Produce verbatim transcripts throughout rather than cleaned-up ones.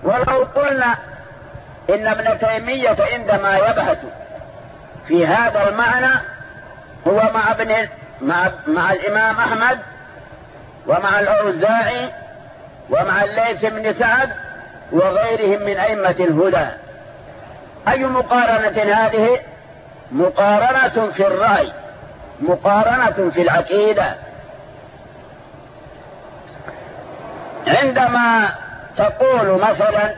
ولو قلنا إن ابن تيمية عندما يبحث في هذا المعنى هو مع ابن مع, مع الإمام أحمد ومع الأوزاعي ومع الليث بن سعد وغيرهم من أئمة الهدى، أي مقارنة هذه؟ مقارنة في الرأي، مقارنة في العقيدة. عندما تقول مثلا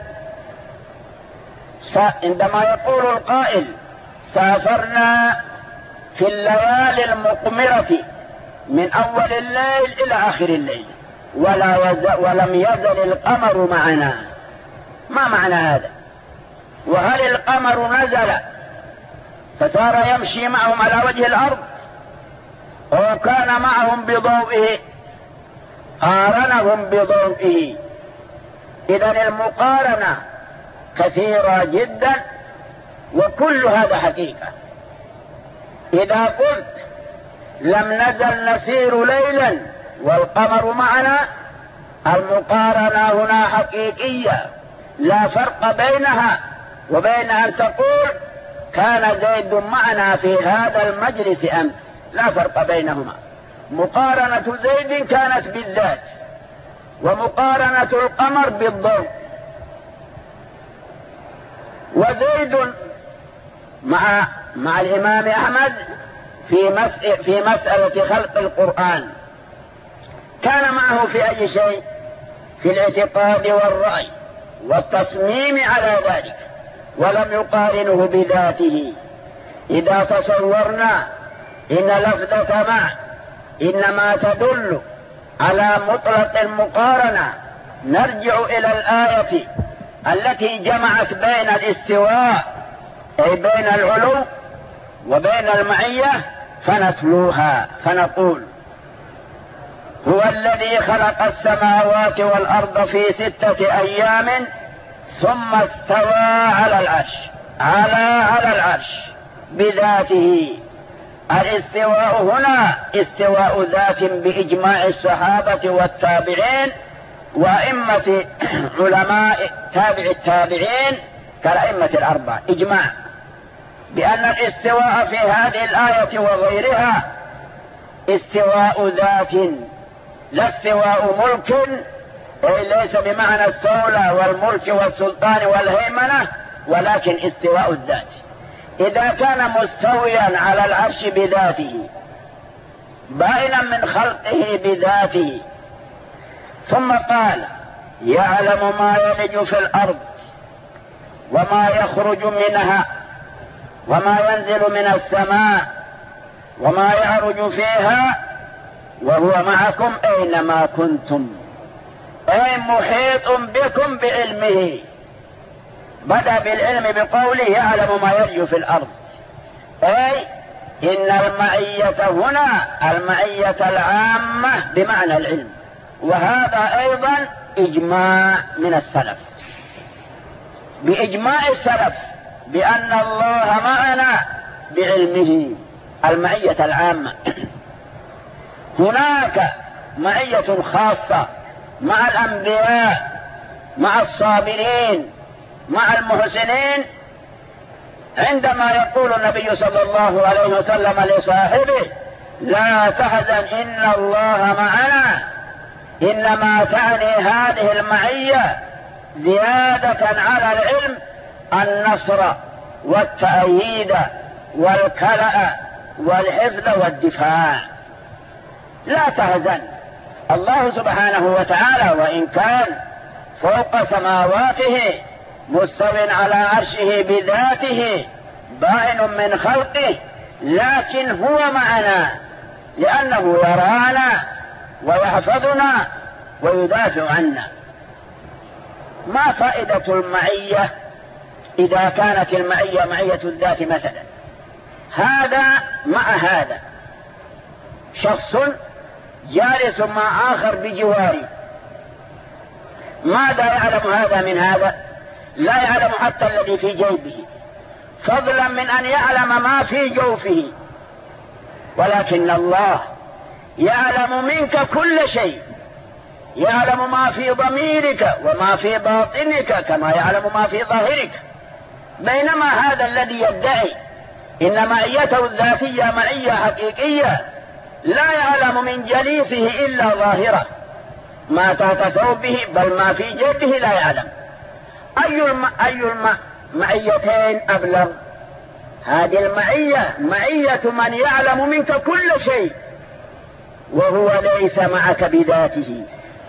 عندما يقول القائل سافرنا في الليالي المقمرة من أول الليل إلى آخر الليل ولا ولم يزل القمر معنا، ما معنى هذا؟ وهل القمر نزل فصار يمشي معهم على وجه الأرض أو كان معهم بضوئه؟ قارنهم بضوئه. إذن المقارنة كثيرة جدا وكل هذا حقيقة. إذا قلت لم نزل نسير ليلا والقمر معنا، المقارنة هنا حقيقية، لا فرق بينها وبين أن تقول كان زيد معنا في هذا المجلس أمس، لا فرق بينهما. مقارنة زيد كانت بالذات ومقارنة القمر بالضوء. وزيد مع مع الإمام أحمد في مسألة في مسألة خلق القرآن كان معه في أي شيء؟ في الاعتقاد والرأي والتصميم على ذلك، ولم يقارنه بذاته. إذا تصورنا إن لفظة مع إنما تدل على مطلق المقارنة، نرجع إلى الآية التي جمعت بين الاستواء أي بين العلو وبين المعية فنتلوها فنقول هو الذي خلق السماوات والأرض في ستة أيام ثم استوى على العرش على على العرش بذاته. الاستواء هنا استواء ذات بإجماع الصحابة والتابعين وأئمة علماء تابع التابعين كالأئمة الأربعة، إجماع بأن الاستواء في هذه الآية وغيرها استواء ذات لا استواء ملك، ليس بمعنى السولة والملك والسلطان والهيمنة، ولكن استواء الذات. إذا كان مستويا على العرش بذاته بائنا من خلقه بذاته، ثم قال يعلم ما يلج في الأرض وما يخرج منها وما ينزل من السماء وما يعرج فيها وهو معكم أينما كنتم، أي محيط بكم بعلمه. بدأ بالعلم بقوله يعلم ما يلج في الأرض، أي إن المعية هنا المعية العامة بمعنى العلم، وهذا أيضا إجماع من السلف، بإجماع السلف بأن الله معنا بعلمه المعية العامة. هناك معية خاصة مع الأنبياء مع الصابرين مع المحسنين، عندما يقول النبي صلى الله عليه وسلم لصاحبه لا تحزن إن الله معنا، إنما تعني هذه المعية زيادة على العلم النصر والتأييد والكلأ والحفظ والدفاع. لا تهزن، الله سبحانه وتعالى وإن كان فوق سماواته مستو على عرشه بذاته بائن من خلقه، لكن هو معنا لأنه يرانا ويحفظنا ويدافع عنا. ما فائدة المعية إذا كانت المعية معية الذات مثلا؟ هذا مع هذا، شخص جالس مع آخر بجواري، ماذا يعلم هذا من هذا؟ لا يعلم حتى الذي في جيبه، فضلا من أن يعلم ما في جوفه، ولكن الله يعلم منك كل شيء يعلم ما في ضميرك وما في باطنك كما يعلم ما في ظاهرك. بينما هذا الذي يدعي إن معيته الذاتية معية حقيقية لا يعلم من جليسه إلا ظاهره، ما تحت ثوبه بل ما في جيبه لا يعلم. أي الم... أي المعيتين أبلغ؟ هذه المعية معية من يعلم منك كل شيء وهو ليس معك بذاته،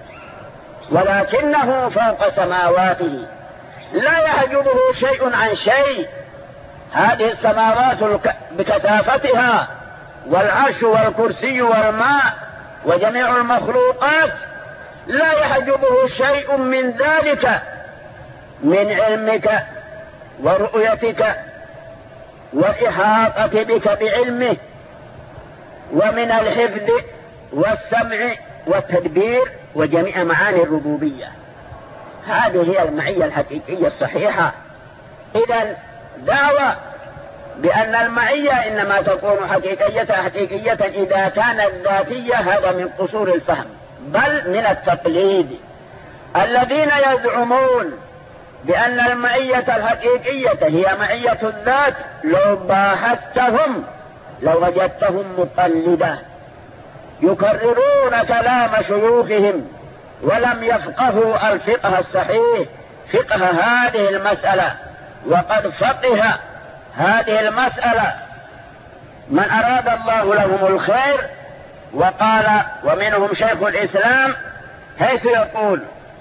ولكنه فوق سماواته لا يحجبه شيء عن شيء. هذه السماوات بكثافتها والعرش والكرسي والماء وجميع المخلوقات لا يحجبه شيء من ذلك، من علمك ورؤيتك والإحاطة بك بعلمه، ومن الحفظ والسمع والتدبير وجميع معاني الربوبية. هذه هي المعية الحقيقية الصحيحة. إذن دعوة بأن المعية إنما تكون حقيقية حقيقية إذا كانت ذاتية، هذا من قصور الفهم بل من التقليد. الذين يزعمون بأن المعية الحقيقية هي معية الذات لو باحثتهم لو وجدتهم مقلدة يكررون كلام شيوخهم ولم يفقهوا الفقه الصحيح، فقه هذه المسألة. وقد فقه هذه المسألة من أراد الله لهم الخير. وقال ومنهم شيخ الإسلام حيث يقول: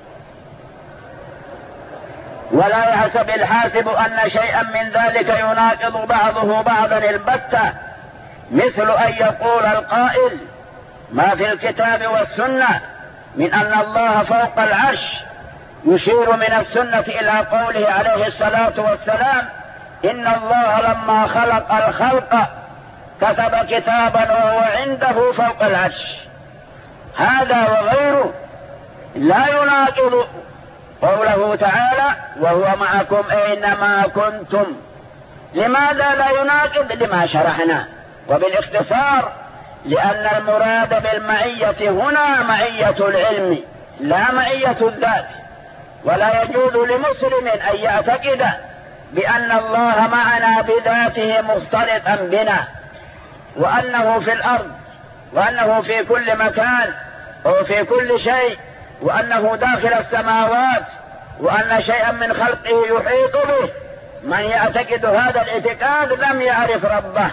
ولا يحسب الحاسب أن شيئا من ذلك يناقض بعضه بعضا البتة، مثل أن يقول القائل ما في الكتاب والسنة من أن الله فوق العرش، يشير من السنة إلى قوله عليه الصلاة والسلام: إن الله لما خلق الخلق كتب كتابا وهو عنده فوق العرش. هذا وغيره لا يناقض قوله تعالى: وهو معكم أينما كنتم. لماذا لا يناقض؟ لما شرحنا. وبالاختصار لأن المراد بالمعية هنا معية العلم لا معية الذات. ولا يجوز لمسلم أن يعتقد بأن الله معنا بذاته مختلطا بنا، وأنه في الأرض، وأنه في كل مكان وفي كل شيء، وأنه داخل السماوات، وأن شيئا من خلقه يحيط به. من يعتقد هذا الاعتقاد لم يعرف ربه.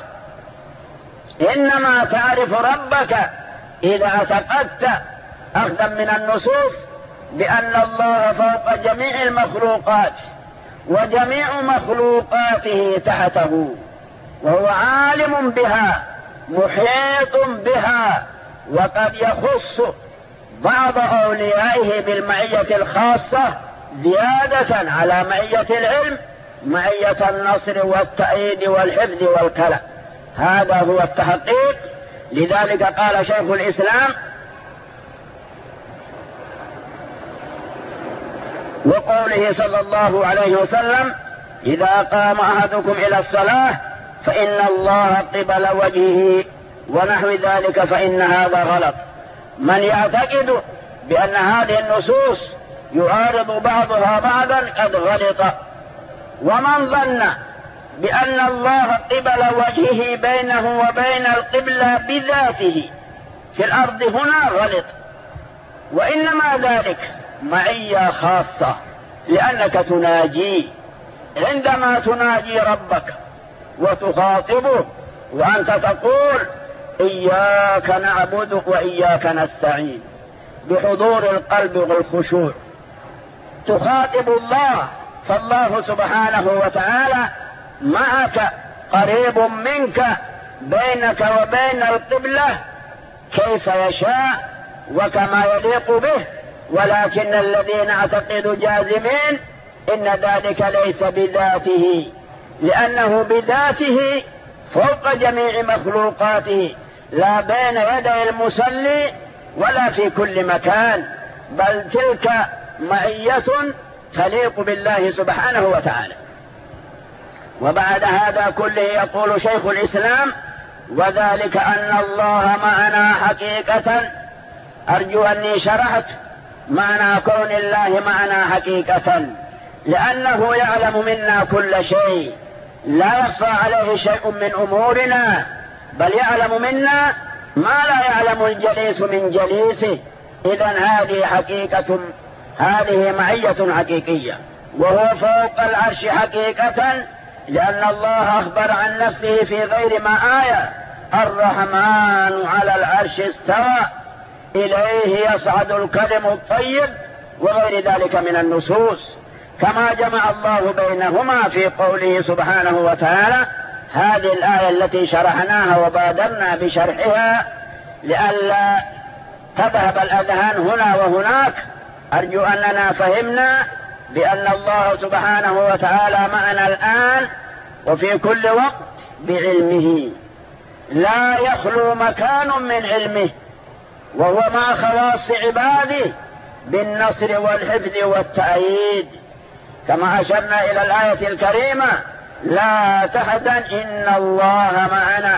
إنما تعرف ربك إذا اعتقدت أخذا من النصوص بأن الله فوق جميع المخلوقات وجميع مخلوقاته تحته، وهو عالم بها محيط بها. وقد يخص بعض أوليائه بالمعية الخاصة زيادة على معية العلم، معية النصر والتأييد والحفظ والكلام. هذا هو التحقيق. لذلك قال شيخ الإسلام: وقوله صلى الله عليه وسلم: إذا قام أحدكم إلى الصلاة فإن الله قبل وجهه ونحو ذلك فإن هذا غلط. من يعتقد بأن هذه النصوص يعارض بعضها بعضا قد غلط. ومن ظن بأن الله قبل وجهه بينه وبين القبلة بذاته في الأرض هنا غلط. وإنما ذلك معية خاصة، لأنك تناجي. عندما تناجي ربك وتخاطبه وأنت تقول: إياك نعبد وإياك نستعين، بحضور القلب والخشوع تخاطب الله، فالله سبحانه وتعالى معك قريب منك بينك وبين القبلة كيف يشاء وكما يليق به. ولكن الذين اعتقدوا جازمين إن ذلك ليس بذاته، لأنه بذاته فوق جميع مخلوقاته، لا بين يدي المصلي ولا في كل مكان، بل تلك معية تليق بالله سبحانه وتعالى. وبعد هذا كله يقول شيخ الإسلام: وذلك أن الله معنا حقيقة. أرجو أني شرحت معنى كون الله معنا حقيقة، لأنه يعلم منا كل شيء، لا يخفى عليه شيء من أمورنا، بل يعلم منا ما لا يعلم الجليس من جليسه. إذن هذه حقيقة، هذه معية حقيقية. وهو فوق العرش حقيقة، لأن الله أخبر عن نفسه في غير ما آية: الرحمن على العرش استوى إليه يصعد الكلم الطيب، وغير ذلك من النصوص، كما جمع الله بينهما في قوله سبحانه وتعالى. هذه الآية التي شرحناها وبادرنا بشرحها لئلا تذهب الأذهان هنا وهناك، أرجو أننا فهمنا بأن الله سبحانه وتعالى معنا الآن وفي كل وقت بعلمه، لا يخلو مكان من علمه، وهو مع خواص عباده بالنصر والحفظ والتأييد، كما أشرنا إلى الآية الكريمة: لا تحزن إن الله معنا.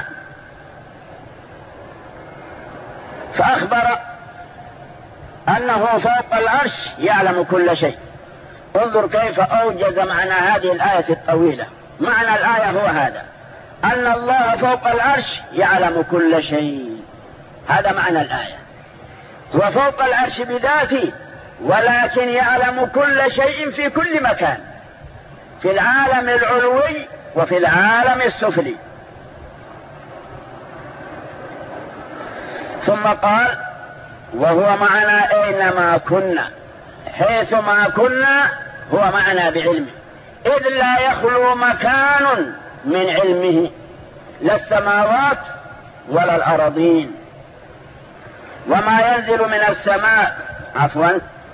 فأخبر أنه فوق العرش يعلم كل شيء. انظر كيف أوجز معنى هذه الآية الطويلة. معنى الآية هو هذا: أن الله فوق العرش يعلم كل شيء، هذا معنى الآية. هو فوق العرش بذاته، ولكن يعلم كل شيء في كل مكان، في العالم العلوي وفي العالم السفلي. ثم قال: وهو معنا أينما كنا، حيثما كنا هو معنا بعلمه، إذ لا يخلو مكان من علمه، لا السماوات ولا الأرضين، وما ينزل من السماء عفوا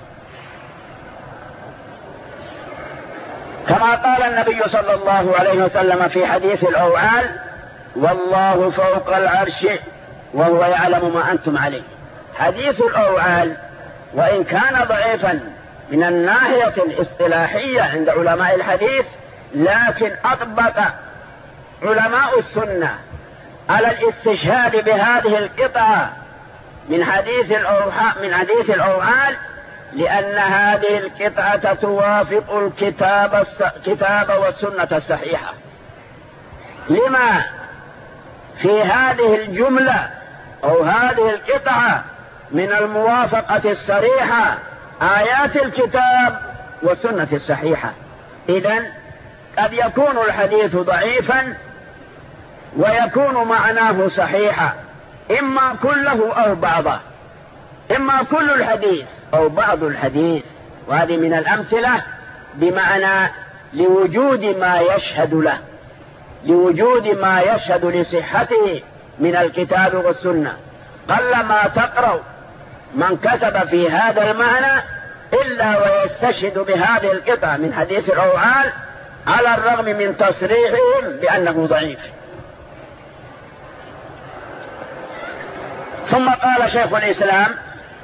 كما قال النبي صلى الله عليه وسلم في حديث الأوعال: والله فوق العرش وهو يعلم ما أنتم عليه. حديث الأوعال وإن كان ضعيفا من الناحية الاصطلاحية عند علماء الحديث، لكن أطبق علماء السنة على الاستشهاد بهذه القطعة من حديث من حديث الأوعال، لأن هذه القطعة توافق الكتاب الكتاب والسنة الصحيحة. لما في هذه الجملة أو هذه القطعة من الموافقة الصريحة آيات الكتاب والسنة الصحيحة. إذن قد يكون الحديث ضعيفا ويكون معناه صحيحا، إما كله أو بعضه، إما كل الحديث أو بعض الحديث. وهذه من الأمثلة بمعنى لوجود ما يشهد له، لوجود ما يشهد لصحته من الكتاب والسنة. قلما تقرأ من كتب في هذا المعنى إلا ويستشهد بهذه القطعة من حديث الأوعال، على الرغم من تصريحهم بأنه ضعيف. ثم قال شيخ الإسلام: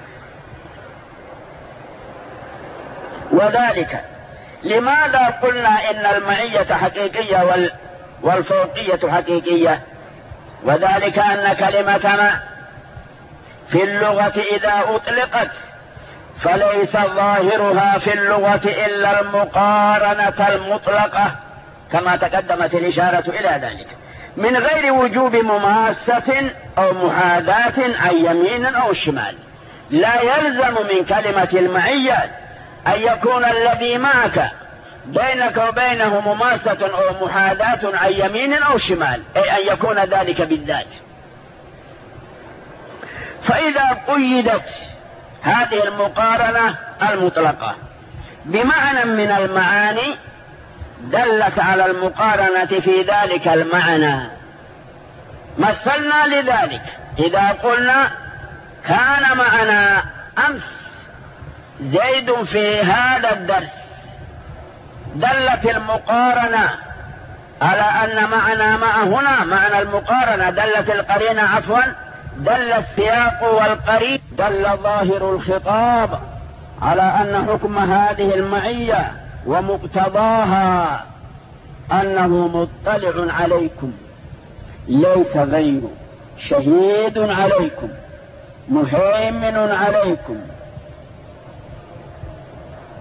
وذلك لماذا قلنا إن المعية حقيقية والفوقية حقيقية؟ وذلك أن كلمة ما في اللغة إذا أطلقت فليس ظاهرها في اللغة إلا المقارنة المطلقة، كما تقدمت الإشارة إلى ذلك، من غير وجوب مماسة أو محاذاة عن يمين أو شمال. لا يلزم من كلمة المعية أن يكون الذي معك بينك وبينه مماسة أو محاذاة عن يمين أو شمال، أي أن يكون ذلك بالذات. فإذا قيدت هذه المقارنة المطلقة بمعنى من المعاني دلت على المقارنة في ذلك المعنى. مثلنا لذلك إذا قلنا: كان معنا أمس زيد في هذا الدرس، دلت المقارنة على أن معنى مع هنا معنى المقارنة، دلت القرينة عفوا دل السياق والقرين، دل ظاهر الخطاب على أن حكم هذه المعية ومقتضاها أنه مطلع عليكم، ليس غيره، شهيد عليكم، مهيمن عليكم،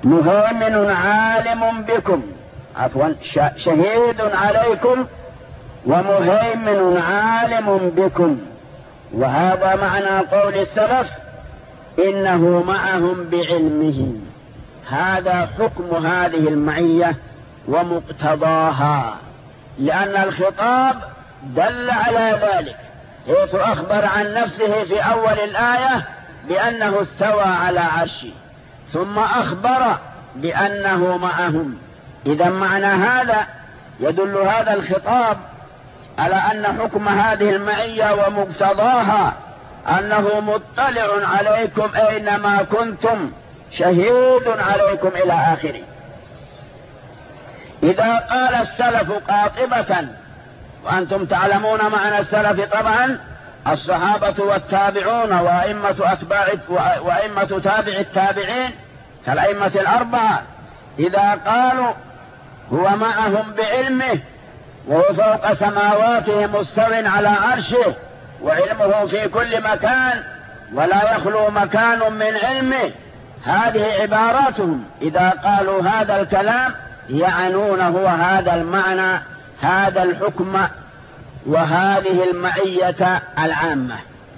مهيمن عالم بكم، عفوا شهيد عليكم ومهيمن عالم بكم. وهذا معنى قول السلف إنه معهم بعلمه. هذا حكم هذه المعية ومقتضاها، لأن الخطاب دل على ذلك، حيث أخبر عن نفسه في أول الآية بأنه استوى على عرشه، ثم أخبر بأنه معهم. إذا معنى هذا يدل هذا الخطاب على أن حكم هذه المعية ومقتضاها أنه مطلع عليكم أينما كنتم، شهيد عليكم إلى آخره. إذا قال السلف قاطبة، وأنتم تعلمون معنى السلف طبعا الصحابة والتابعون وأئمة أتباع وأئمة تابع التابعين كالأئمة الأربعة، إذا قالوا هو معهم بعلمه وهو فوق سماواته مستو على عرشه وعلمه في كل مكان ولا يخلو مكان من علمه، هذه عباراتهم. إذا قالوا هذا الكلام يعنون هو هذا المعنى، هذا الحكم وهذه المعية العامة.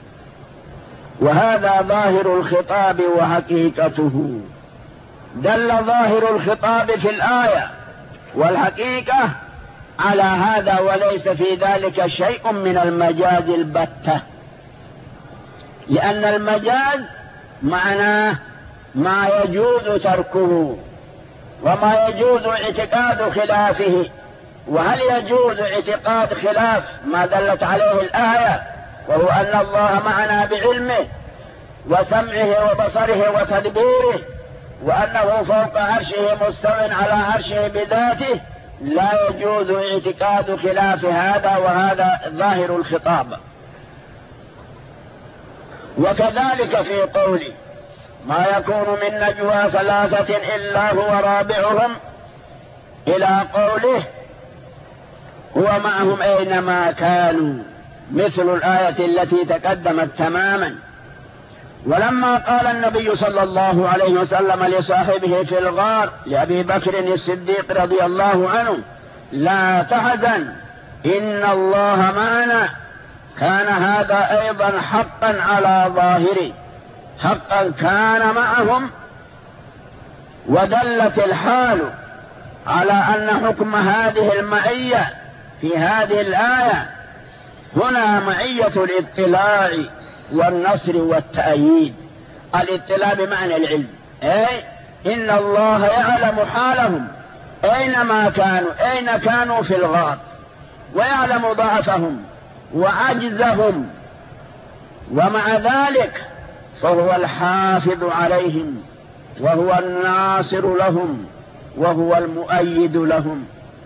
وهذا ظاهر الخطاب وحقيقته. دل ظاهر الخطاب في الآية والحقيقة على هذا، وليس في ذلك شيء من المجاز البتة، لأن المجاز معناه ما يجوز تركه وما يجوز اعتقاد خلافه. وهل يجوز اعتقاد خلاف ما دلت عليه الآية، وهو أن الله معنا بعلمه وسمعه وبصره وتدبيره، وأنه فوق عرشه مستو على عرشه بذاته؟ لا يجوز اعتقاد خلاف هذا، وهذا ظاهر الخطاب. وكذلك في قوله ما يكون من نجوى ثلاثة إلا هو رابعهم، إلى قوله هو معهم أينما كانوا، مثل الآية التي تقدمت تماما. ولما قال النبي صلى الله عليه وسلم لصاحبه في الغار لأبي بكر الصديق رضي الله عنه لا تحزن إن الله معنا، كان هذا أيضا حقا على ظاهره، حقا كان معهم. ودلت الحال على أن حكم هذه المعية في هذه الآية هنا معية الاطلاع والنصر والتأييد. الاطلاع بمعنى العلم، أي إن الله يعلم حالهم أينما كانوا، أين كانوا في الغار، ويعلم ضعفهم وعجزهم، ومع ذلك فهو الحافظ عليهم وهو الناصر لهم وهو المؤيد لهم.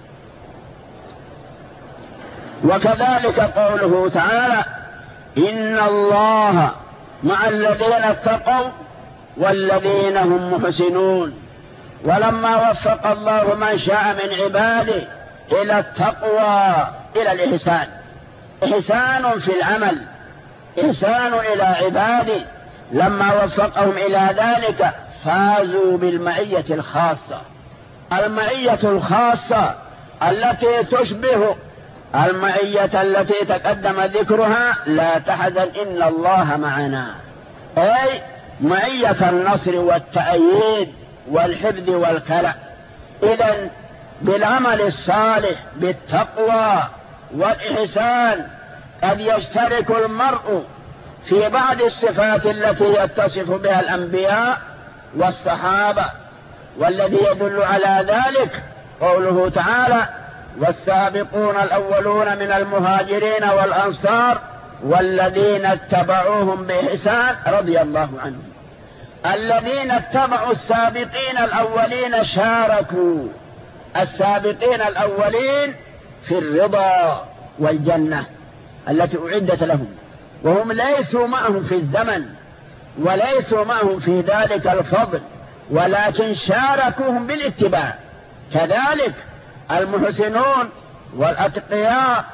وكذلك قوله تعالى إن الله مع الذين اتقوا والذين هم محسنون. ولما وفق الله من شاء من عباده إلى التقوى إلى الإحسان، إحسان في العمل، إحسان إلى عباده، لما وفقهم إلى ذلك فازوا بالمعية الخاصة، المعية الخاصة التي تشبه المعية التي تقدم ذكرها لا تحزن إن الله معنا، أي معية النصر والتأييد والحفظ والكلأ. إذن بالعمل الصالح بالتقوى والإحسان قد يشترك المرء في بعض الصفات التي يتصف بها الأنبياء والصحابة، والذي يدل على ذلك قوله تعالى والسابقون الأولون من المهاجرين والأنصار والذين اتبعوهم بإحسان رضي الله عنهم. الذين اتبعوا السابقين الأولين شاركوا السابقين الأولين في الرضا والجنة التي أعدت لهم، وهم ليسوا معهم في الزمن وليسوا معهم في ذلك الفضل، ولكن شاركوهم بالاتباع. كذلك المحسنون والأتقياء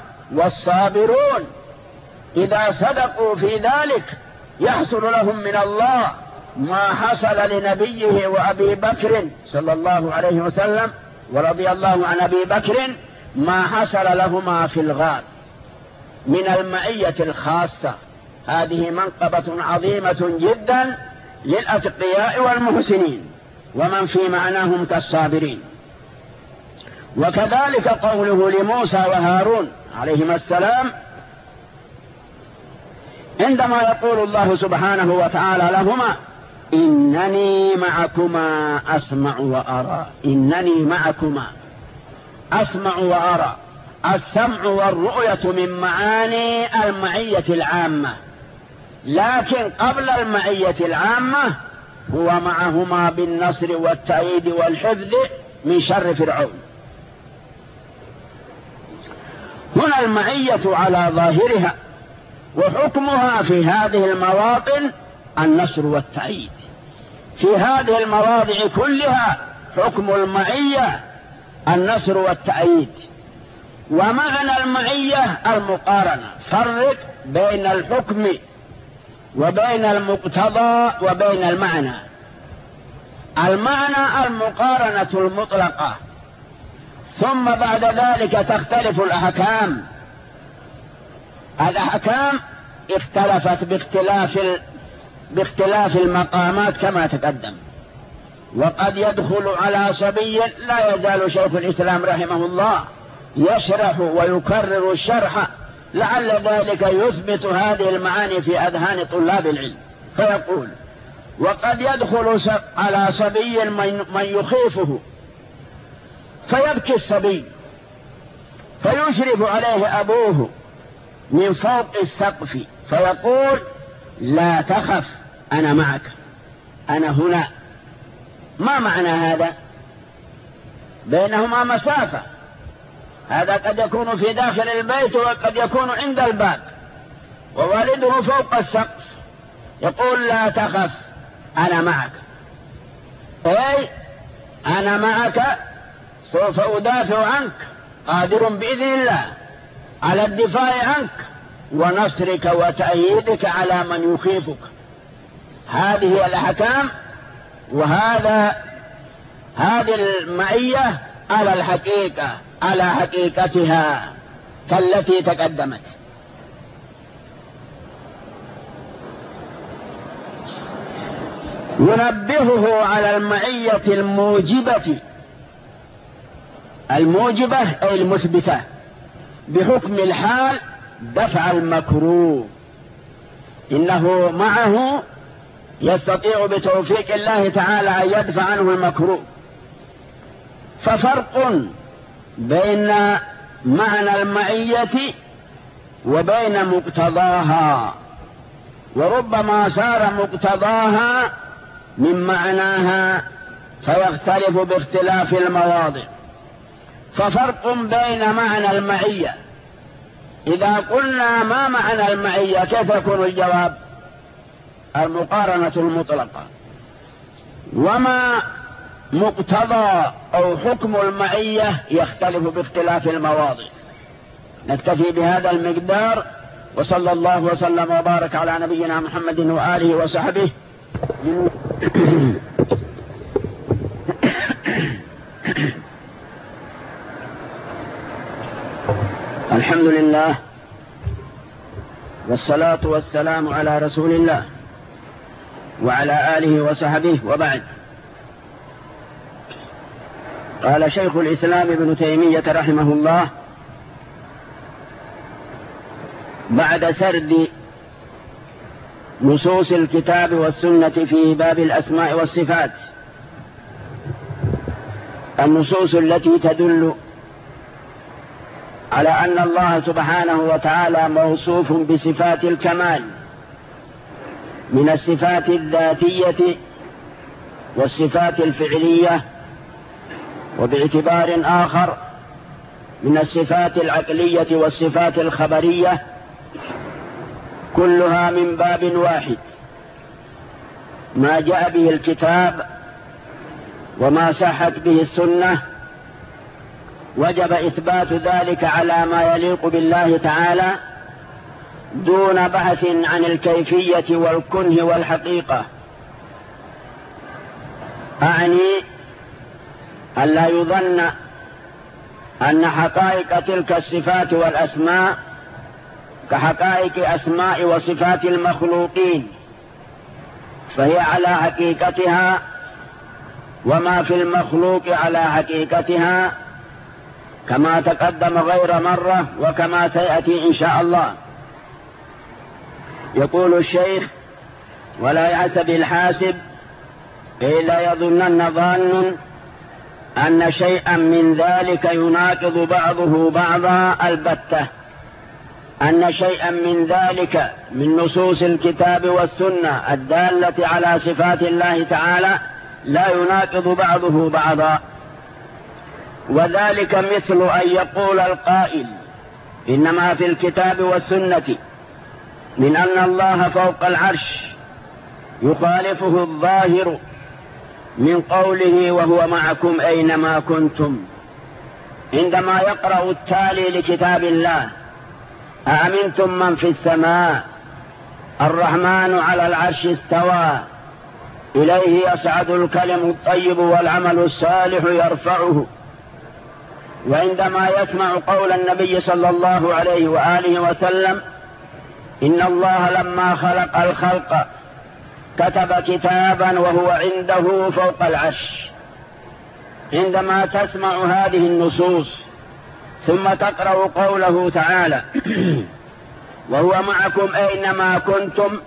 والصابرون إذا صدقوا في ذلك يحصل لهم من الله ما حصل لنبيه وأبي بكر صلى الله عليه وسلم ورضي الله عن أبي بكر ما حصل لهما في الغار من المعية الخاصة. هذه منقبة عظيمة جدا للأتقياء والمحسنين ومن في معناهم كالصابرين. وكذلك قوله لموسى وهارون عليهما السلام عندما يقول الله سبحانه وتعالى لهما إنني معكما أسمع وأرى. إنني معكما أسمع وأرى. السمع والرؤية من معاني المعية العامة، لكن قبل المعية العامة هو معهما بالنصر والتأييد والحفظ من شر فرعون. هنا المعية على ظاهرها، وحكمها في هذه المواطن النصر والتأييد. في هذه المواضع كلها حكم المعية النصر والتأييد. ومعنى المعية المقارنة. فرق بين الحكم وبين المقتضى وبين المعنى. المعنى المقارنة المطلقة، ثم بعد ذلك تختلف الأحكام. الأحكام اختلفت باختلاف باختلاف المقامات كما تقدم. وقد يدخل على صبي، لا يزال شيخ الإسلام رحمه الله يشرح ويكرر الشرح لعل ذلك يثبت هذه المعاني في أذهان طلاب العلم. فيقول وقد يدخل على صبي من يخيفه فيبكي الصبي فيشرف عليه أبوه من فوق السقف فيقول لا تخف أنا معك، أنا هنا. ما معنى هذا؟ بينهما مسافة. هذا قد يكون في داخل البيت وقد يكون عند الباب، ووالده فوق السقف يقول لا تخف أنا معك، أي أنا معك سوف أدافع عنك، قادر بإذن الله على الدفاع عنك ونصرك وتأييدك على من يخيفك. هذه الأحكام، وهذا هذه المعية على الحقيقة على حقيقتها كالتي تقدمت. ينبهه على المعية الموجبة الموجبة أي المثبتة بحكم الحال دفع المكروه. إنه معه يستطيع بتوفيق الله تعالى أن يدفع عنه المكروه. ففرق بين معنى المعية وبين مقتضاها، وربما صار مقتضاها من معناها فيختلف باختلاف المواضع. ففرق بين معنى المعية، إذا قلنا ما معنى المعية كيف يكون الجواب؟ المقارنة المطلقة. وما مقتضى أو حكم المعية يختلف باختلاف المواضع. نكتفي بهذا المقدار، وصلى الله وسلم وبارك على نبينا محمد وآله وصحبه. الحمد لله والصلاة والسلام على رسول الله وعلى آله وصحبه، وبعد. قال شيخ الإسلام ابن تيمية رحمه الله بعد سرد نصوص الكتاب والسنة في باب الأسماء والصفات، النصوص التي تدل على أن الله سبحانه وتعالى موصوف بصفات الكمال من الصفات الذاتية والصفات الفعلية، وباعتبار آخر من الصفات العقلية والصفات الخبرية، كلها من باب واحد، ما جاء به الكتاب وما صحت به السنة، وجب إثبات ذلك على ما يليق بالله تعالى دون بحث عن الكيفية والكنه والحقيقة. أعني أن لا يظن أن حقائق تلك الصفات والأسماء كحقائق أسماء وصفات المخلوقين، فهي على حقيقتها، وما في المخلوق على حقيقتها، كما تقدم غير مرة وكما سيأتي إن شاء الله. يقول الشيخ: ولا يحسب الحاسب إيه لا يظنن ظان أن شيئا من ذلك يناقض بعضه بعضا البتة، أن شيئا من ذلك من نصوص الكتاب والسنة الدالة على صفات الله تعالى لا يناقض بعضه بعضا. وذلك مثل أن يقول القائل: إنما في الكتاب والسنة من أن الله فوق العرش يخالفه الظاهر من قوله وهو معكم أينما كنتم، عندما يقرأ التالي لكتاب الله: أأمنتم من في السماء الرحمن على العرش استوى إليه يصعد الكلم الطيب والعمل الصالح يرفعه. وعندما يسمع قول النبي صلى الله عليه وآله وسلم: إن الله لما خلق الخلق كتب كتابا وهو عنده فوق العرش. عندما تسمع هذه النصوص ثم تقرأ قوله تعالى: وهو معكم أينما كنتم،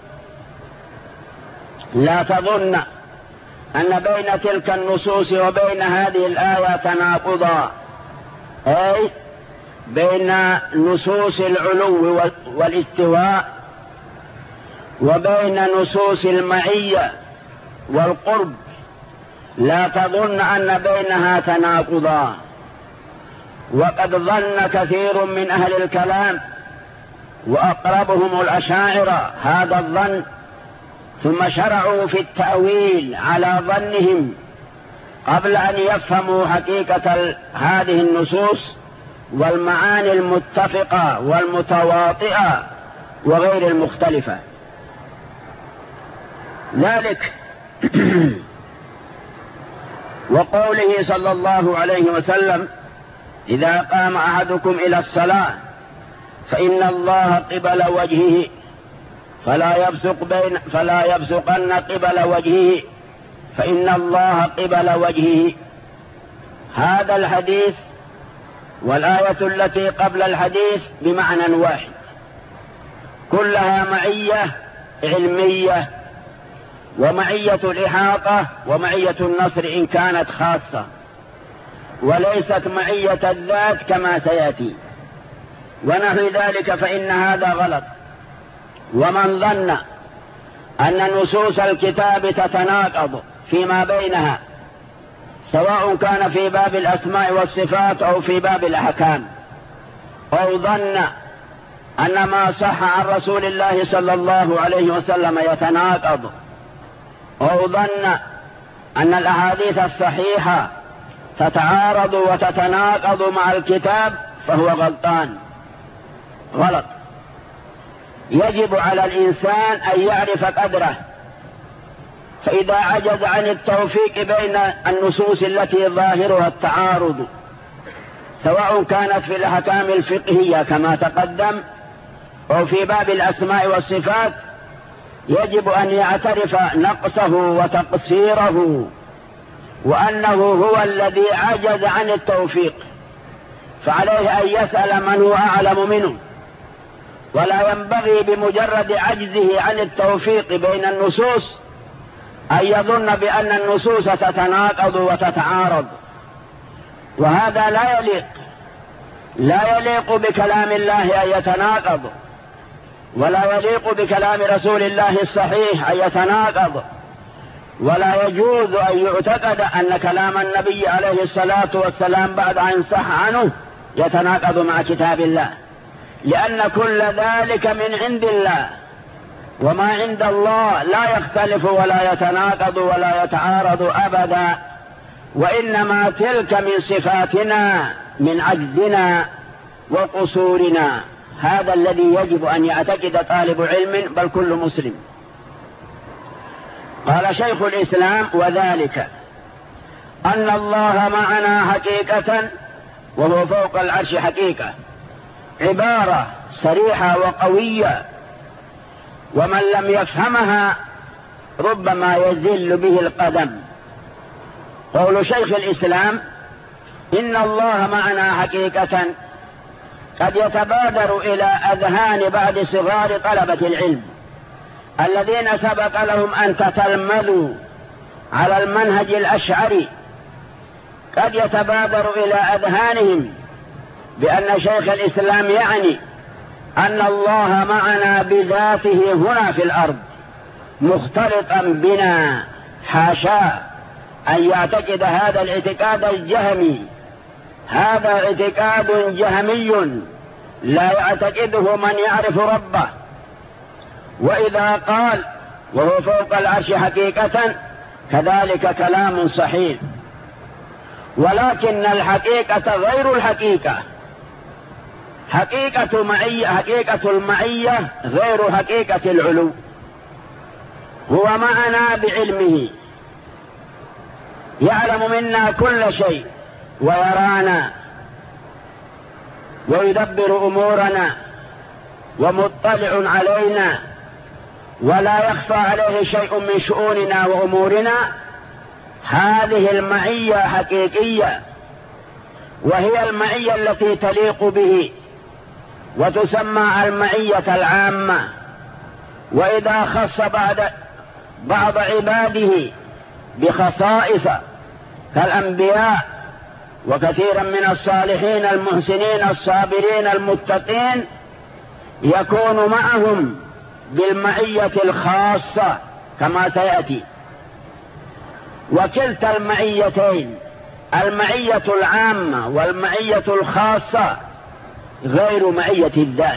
لا تظن أن بين تلك النصوص وبين هذه الآية تناقضا، أي بين نصوص العلو والاستواء وبين نصوص المعية والقرب، لا تظن أن بينها تناقضا. وقد ظن كثير من أهل الكلام وأقربهم الأشاعرة هذا الظن، ثم شرعوا في التأويل على ظنهم قبل أن يفهموا حقيقة هذه النصوص والمعاني المتفقة والمتواطئة وغير المختلفة. ذلك وقوله صلى الله عليه وسلم: إذا قام أحدكم إلى الصلاة فإن الله قبل وجهه فلا يبصق بين فلا يبصقن قبل وجهه فإن الله قبل وجهه. هذا الحديث والآية التي قبل الحديث بمعنى واحد، كلها معية علمية، ومعية الإحاطة ومعية النصر إن كانت خاصة، وليست معية الذات كما سيأتي. ونحو ذلك فإن هذا غلط. ومن ظن أن نصوص الكتاب تتناقض فيما بينها، سواء كان في باب الأسماء والصفات أو في باب الأحكام، أو ظن أن ما صح عن رسول الله صلى الله عليه وسلم يتناقض، أو ظن أن الأحاديث الصحيحة تتعارض وتتناقض مع الكتاب، فهو غلطان غلط. يجب على الإنسان أن يعرف قدره، فإذا عجز عن التوفيق بين النصوص التي ظاهرها التعارض، سواء كانت في الأحكام الفقهية كما تقدم أو في باب الأسماء والصفات، يجب أن يعترف نقصه وتقصيره، وأنه هو الذي عجز عن التوفيق، فعليه أن يسأل من هو أعلم منه. ولا ينبغي بمجرد عجزه عن التوفيق بين النصوص أن يظن بأن النصوص تتناقض وتتعارض، وهذا لا يليق لا يليق بكلام الله أن يتناقض، ولا يليق بكلام رسول الله الصحيح أن يتناقض، ولا يجوز أن يعتقد أن كلام النبي عليه الصلاة والسلام بعد أن صح عنه يتناقض مع كتاب الله، لأن كل ذلك من عند الله، وما عند الله لا يختلف ولا يتناقض ولا يتعارض أبدا، وإنما تلك من صفاتنا من عجزنا وقصورنا. هذا الذي يجب أن يعتقد طالب علم، بل كل مسلم. قال شيخ الإسلام: وذلك أن الله معنا حقيقة وهو فوق العرش حقيقة، عبارة صريحة وقوية، ومن لم يفهمها ربما يزل به القدم. قول شيخ الإسلام إن الله معنا حقيقة قد يتبادر إلى أذهان بعض صغار طلبة العلم الذين سبق لهم أن تتلمذوا على المنهج الأشعري، قد يتبادر إلى أذهانهم بأن شيخ الإسلام يعني أن الله معنا بذاته هنا في الأرض مختلطا بنا. حاشا أن يعتقد هذا الاعتقاد الجهمي، هذا اعتقاد جهمي لا يعتقده من يعرف ربه. وإذا قال وهو فوق العرش حقيقة كذلك كلام صحيح، ولكن الحقيقة غير الحقيقة. حقيقة معية حقيقة المعية غير حقيقة العلو. هو معنا بعلمه، يعلم منا كل شيء ويرانا ويدبر أمورنا ومطلع علينا، ولا يخفى عليه شيء من شؤوننا وأمورنا. هذه المعية حقيقية، وهي المعية التي تليق به وتسمى المعية العامة. وإذا خص بعد بعض عباده بخصائص كالأنبياء وكثيرا من الصالحين المحسنين الصابرين المتقين، يكون معهم بالمعية الخاصة كما سيأتي. وكلتا المعيتين، المعية العامة والمعية الخاصة، غير معية الذات.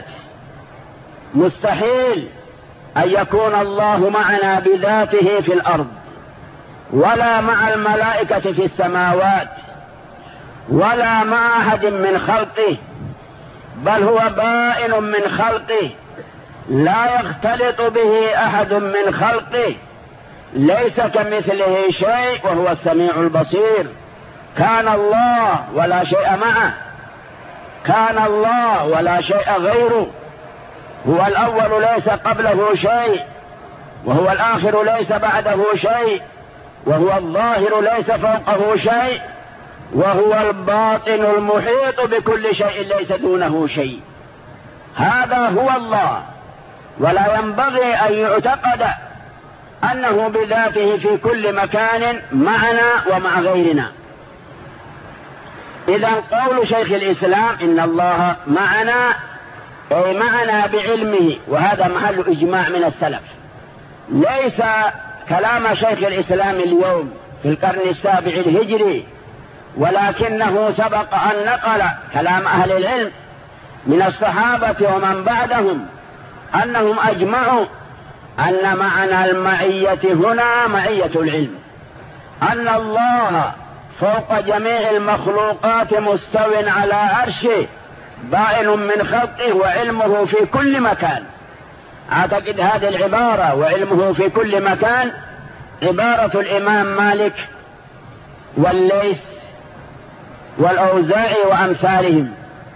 مستحيل أن يكون الله معنا بذاته في الأرض، ولا مع الملائكة في السماوات، ولا مع أحد من خلقه، بل هو بائن من خلقه لا يختلط به أحد من خلقه، ليس كمثله شيء وهو السميع البصير. كان الله ولا شيء معه، كان الله ولا شيء غيره. هو الأول ليس قبله شيء، وهو الآخر ليس بعده شيء، وهو الظاهر ليس فوقه شيء، وهو الباطن المحيط بكل شيء ليس دونه شيء. هذا هو الله، ولا ينبغي أن يعتقد أنه بذاته في كل مكان معنا ومع غيرنا. إذا قول شيخ الإسلام إن الله معنا أي معنا بعلمه، وهذا محل إجماع من السلف، ليس كلام شيخ الإسلام اليوم في القرن السابع الهجري، ولكنه سبق أن نقل كلام أهل العلم من الصحابة ومن بعدهم أنهم أجمعوا أن معنى المعية هنا معية العلم، أن الله فوق جميع المخلوقات مستو على عرشه بائن من خلقه وعلمه في كل مكان. أعتقد هذه العبارة وعلمه في كل مكان عبارة الإمام مالك والليث والأوزاعي وأمثالهم،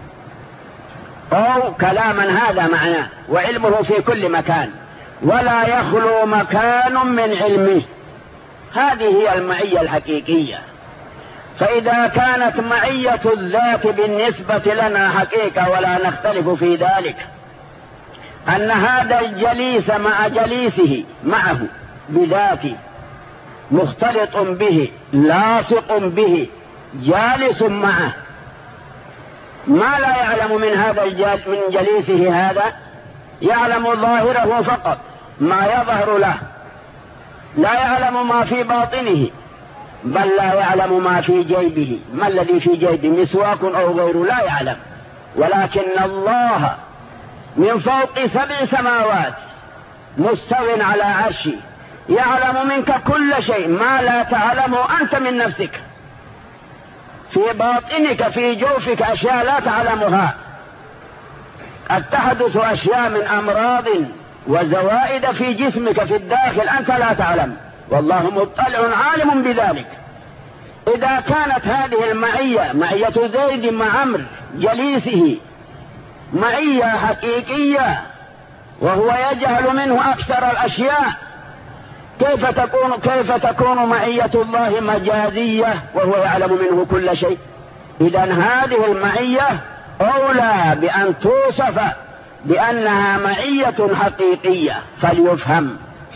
أو كلاما هذا معناه، وعلمه في كل مكان ولا يخلو مكان من علمه. هذه هي المعية الحقيقية. فإذا كانت معية الذات بالنسبة لنا حقيقة ولا نختلف في ذلك، أن هذا الجليس مع جليسه معه بذاته مختلط به لاصق به جالس معه، ما لا يعلم من هذا من جليسه هذا، يعلم ظاهره فقط ما يظهر له، لا يعلم ما في باطنه، بل لا يعلم ما في جيبه. ما الذي في جيبه؟ مسواك أو غيره؟ لا يعلم. ولكن الله من فوق سبع سماوات مستو على عرشه يعلم منك كل شيء ما لا تعلمه أنت من نفسك. في باطنك في جوفك أشياء لا تعلمها، قد تحدث أشياء من أمراض وزوائد في جسمك في الداخل أنت لا تعلم، والله مطلع عالم بذلك. إذا كانت هذه المعية معية زيد مع عمرو جليسه معية حقيقية وهو يجهل منه أكثر الأشياء، كيف تكون كيف تكون معية الله مجازية وهو يعلم منه كل شيء؟ إذن هذه المعية أولى بأن توصف بأنها معية حقيقية فليفهم.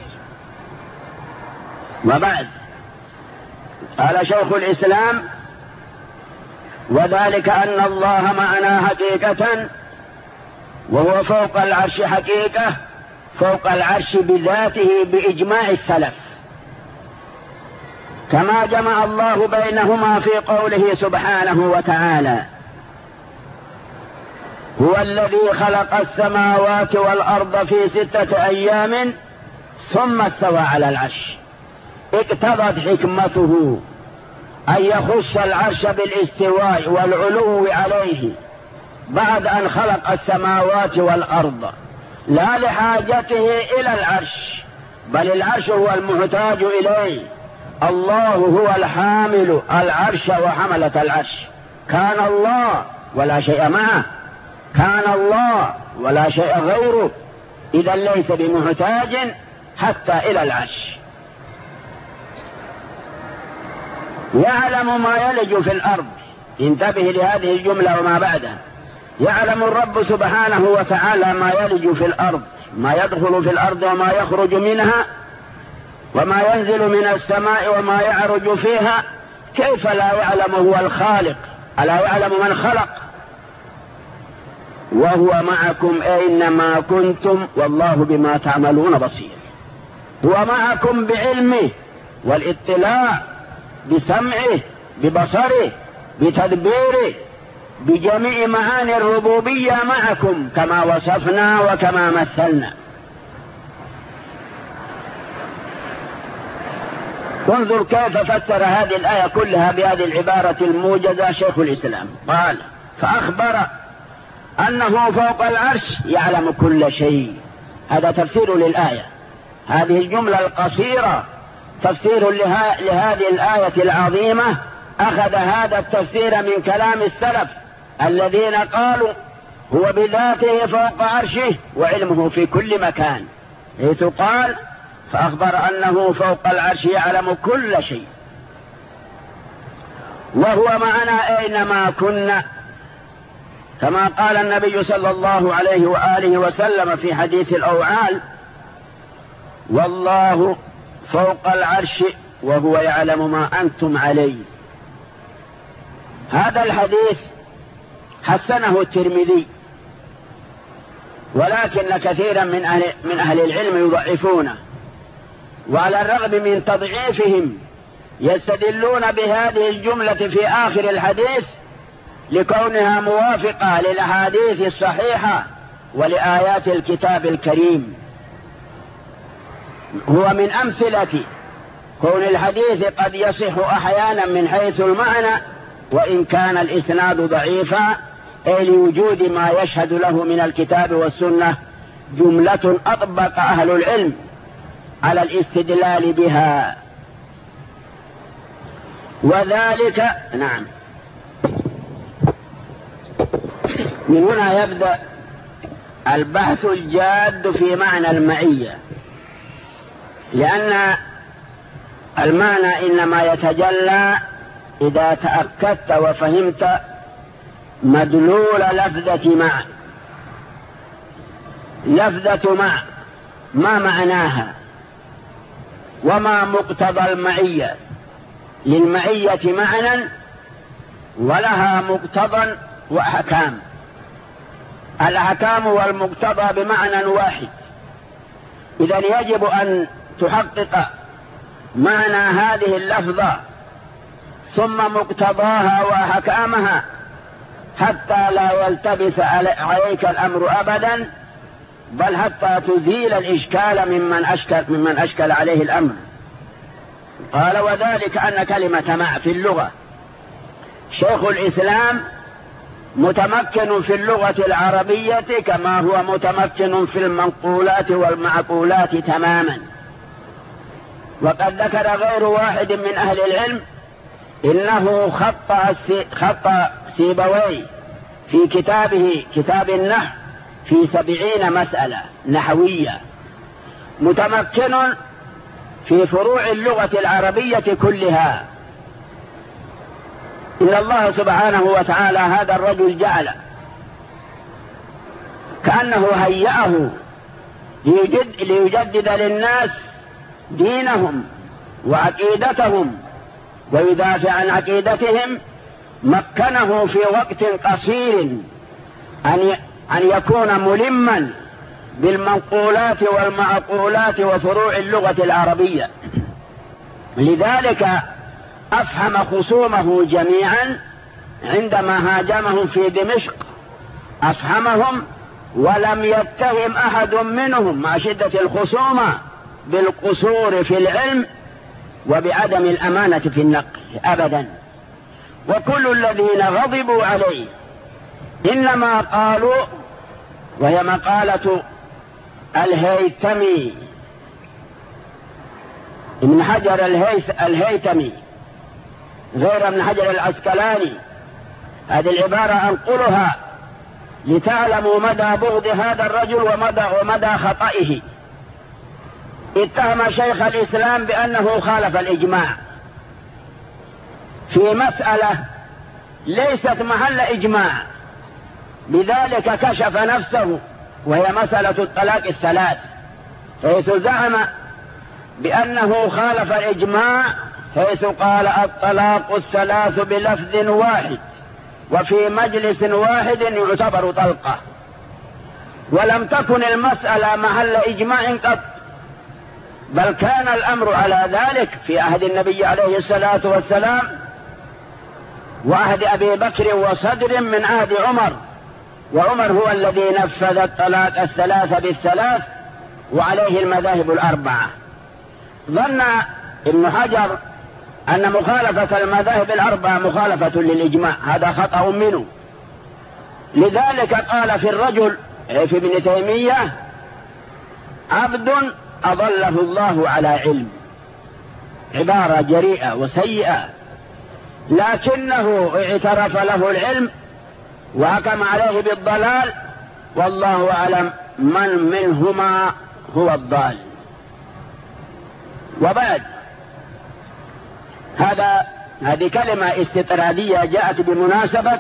وبعد قال شيخ الإسلام: وذلك أن الله معنا حقيقة وهو فوق العرش حقيقة، فوق العرش بذاته بإجماع السلف، كما جمع الله بينهما في قوله سبحانه وتعالى: هو الذي خلق السماوات والأرض في ستة أيام ثم استوى على العرش. اقتضت حكمته أن يخص العرش بالاستواء والعلو عليه بعد أن خلق السماوات والأرض، لا لحاجته إلى العرش، بل العرش هو المحتاج إليه. الله هو الحامل العرش وحملة العرش، كان الله ولا شيء معه، كان الله ولا شيء غيره، إذا ليس بمحتاج حتى إلى العرش. يعلم ما يلج في الأرض، انتبه لهذه الجملة وما بعدها. يعلم الرب سبحانه وتعالى ما يلج في الأرض، ما يدخل في الأرض وما يخرج منها، وما ينزل من السماء وما يعرج فيها. كيف لا يعلم هو الخالق؟ ألا يعلم من خلق؟ وهو معكم أينما كنتم والله بما تعملون بصير. هو معكم بعلمه والاطلاع، بسمعه، ببصره، بتدبيره، بجميع معاني الربوبية معكم كما وصفنا وكما مثلنا. انظر كيف فسر هذه الآية كلها بهذه العبارة الموجزة شيخ الإسلام. قال: فأخبر أنه فوق العرش يعلم كل شيء. هذا تفسير للآية، هذه الجملة القصيرة تفسير لها لهذه الآية العظيمة. أخذ هذا التفسير من كلام السلف الذين قالوا هو بذاته فوق عرشه وعلمه في كل مكان، حيث قال: فأخبر أنه فوق العرش يعلم كل شيء وهو معنا أينما كنا، كما قال النبي صلى الله عليه وآله وسلم في حديث الأوعال: والله فوق العرش وهو يعلم ما أنتم عليه. هذا الحديث حسنه الترمذي، ولكن كثيرا من أهل, من أهل العلم يضعفونه، وعلى الرغم من تضعيفهم يستدلون بهذه الجملة في آخر الحديث لكونها موافقة للأحاديث الصحيحة ولآيات الكتاب الكريم. هو من أمثلة كون الحديث قد يصح أحيانا من حيث المعنى وإن كان الإسناد ضعيفا، أي لوجود ما يشهد له من الكتاب والسنة جملة أطبق أهل العلم على الاستدلال بها. وذلك نعم من هنا يبدأ البحث الجاد في معنى المعية، لأن المعنى إنما يتجلى إذا تأكدت وفهمت مدلول لفظة مع. لفظة مع ما معناها وما مقتضى المعية؟ للمعية معنى ولها مقتضى وأحكام. الأحكام والمقتضى بمعنى واحد، إذن يجب أن تحقق معنى هذه اللفظة ثم مقتضاها وأحكامها حتى لا يلتبس عليك الأمر أبدا، بل حتى تزيل الإشكال ممن أشكل, ممن أشكل عليه الأمر. قال: وذلك أن كلمة مع في اللغة، شيخ الإسلام متمكن في اللغة العربية كما هو متمكن في المنقولات والمعقولات تماما. وقد ذكر غير واحد من أهل العلم إنه خط خط سيبويه في كتابه كتاب النحو في سبعين مسألة نحوية، متمكن في فروع اللغة العربية كلها. إن الله سبحانه وتعالى هذا الرجل جعل كأنه هيأه ليجد ليجدد للناس دينهم وعقيدتهم ويدافع عن عقيدتهم. مكنه في وقت قصير أن أن يكون ملما بالمنقولات والمعقولات وفروع اللغة العربية. لذلك أفهم خصومه جميعا عندما هاجمهم في دمشق، أفهمهم ولم يتهم أحد منهم مع شدة الخصومة بالقصور في العلم وبعدم الأمانة في النقل أبدا. وكل الذين غضبوا عليه إنما قالوا، وهي مقالة الهيثمي ابن حجر الهيثمي غير ابن حجر العسقلاني، هذه العبارة أنقلها لتعلموا مدى بغض هذا الرجل ومدى, ومدى خطئه. اتهم شيخ الإسلام بأنه خالف الإجماع في مسألة ليست محل إجماع، بذلك كشف نفسه، وهي مسألة الطلاق الثلاث، حيث زعم بأنه خالف الإجماع، حيث قال الطلاق الثلاث بلفظ واحد وفي مجلس واحد يعتبر طلقة، ولم تكن المسألة محل إجماع قط، بل كان الأمر على ذلك في عهد النبي عليه الصلاة والسلام وعهد أبي بكر وصدر من عهد عمر، وعمر هو الذي نفذ الطلاق الثلاث بالثلاث وعليه المذاهب الأربعة. ظن ابن حجر أن مخالفة المذاهب الأربعة مخالفة للإجماع، هذا خطأ منه. لذلك قال في الرجل في ابن تيمية عبد أضله الله على علم، عبارة جريئة وسيئة، لكنه اعترف له العلم وحكم عليه بالضلال، والله أعلم من منهما هو الضال. وبعد هذا هذه كلمة استطرادية جاءت بمناسبة،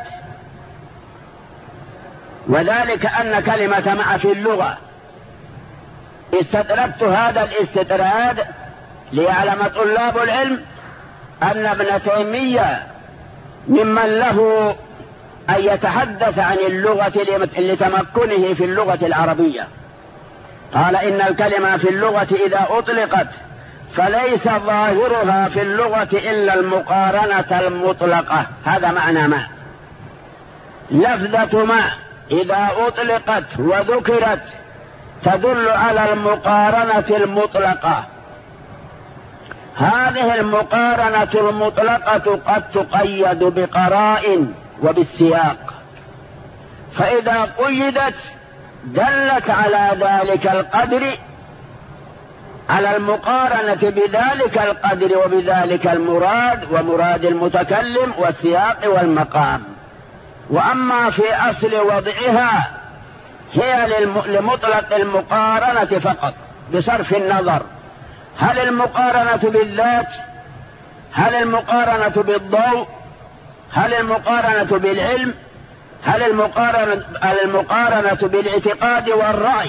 وذلك أن كلمة مع في اللغة استطردت هذا الاستطراد ليعلم طلاب العلم أن ابن تيمية ممن له أن يتحدث عن اللغة لتمكنه في اللغة العربية. قال إن الكلمة في اللغة إذا أطلقت فليس ظاهرها في اللغة إلا المقارنة المطلقة، هذا معنى ما. لفظة ما إذا أطلقت وذكرت تدل على المقارنة المطلقة. هذه المقارنة المطلقة قد تقيد بقرائن وبالسياق، فإذا قيدت دلت على ذلك القدر، على المقارنة بذلك القدر وبذلك المراد ومراد المتكلم والسياق والمقام. وأما في أصل وضعها هي لمطلق المقارنة فقط بصرف النظر، هل المقارنة بالذات، هل المقارنة بالضوء، هل المقارنة بالعلم، هل المقارنة, هل المقارنة بالاعتقاد والرأي.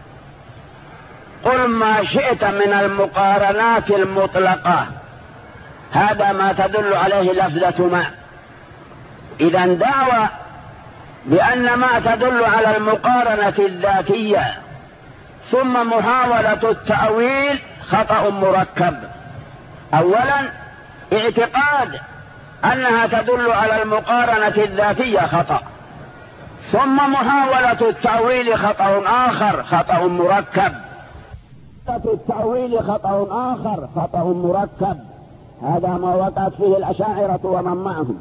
قل ما شئت من المقارنات المطلقة، هذا ما تدل عليه لفظة ما. إذا دعوى بأن ما تدل على المقارنة الذاتية ثم محاولة التأويل خطأ مركب. أولا اعتقاد أنها تدل على المقارنة الذاتية خطأ، ثم محاولة التأويل خطأ آخر خطأ مركب. التأويل خطأ آخر خطأ مركب، هذا ما وقعت فيه الأشاعرة ومن معهم.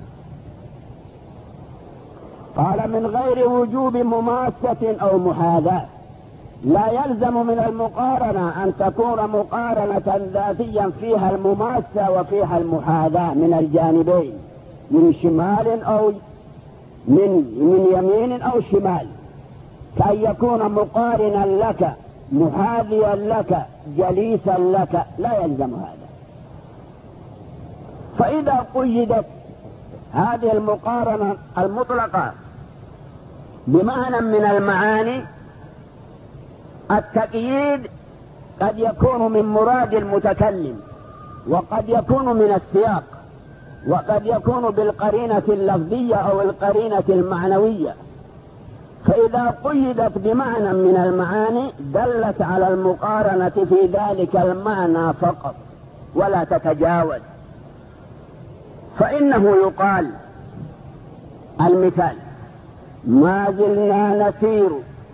قال من غير وجوب مماسة أو محاذاة، لا يلزم من المقارنة أن تكون مقارنة ذاتيا فيها المماسة وفيها المحاذاة من الجانبين، من شمال أو من, من يمين أو شمال، كأن يكون مقارنا لك محاذيا لك جليسا لك، لا يلزم هذا. فإذا قيدت هذه المقارنة المطلقة بمعنى من المعاني، التقييد قد يكون من مراد المتكلم، وقد يكون من السياق، وقد يكون بالقرينة اللفظية أو القرينة المعنوية. فإذا قيدت بمعنى من المعاني دلت على المقارنة في ذلك المعنى فقط ولا تتجاوز. فإنه يقال المثال: ما زلنا نسير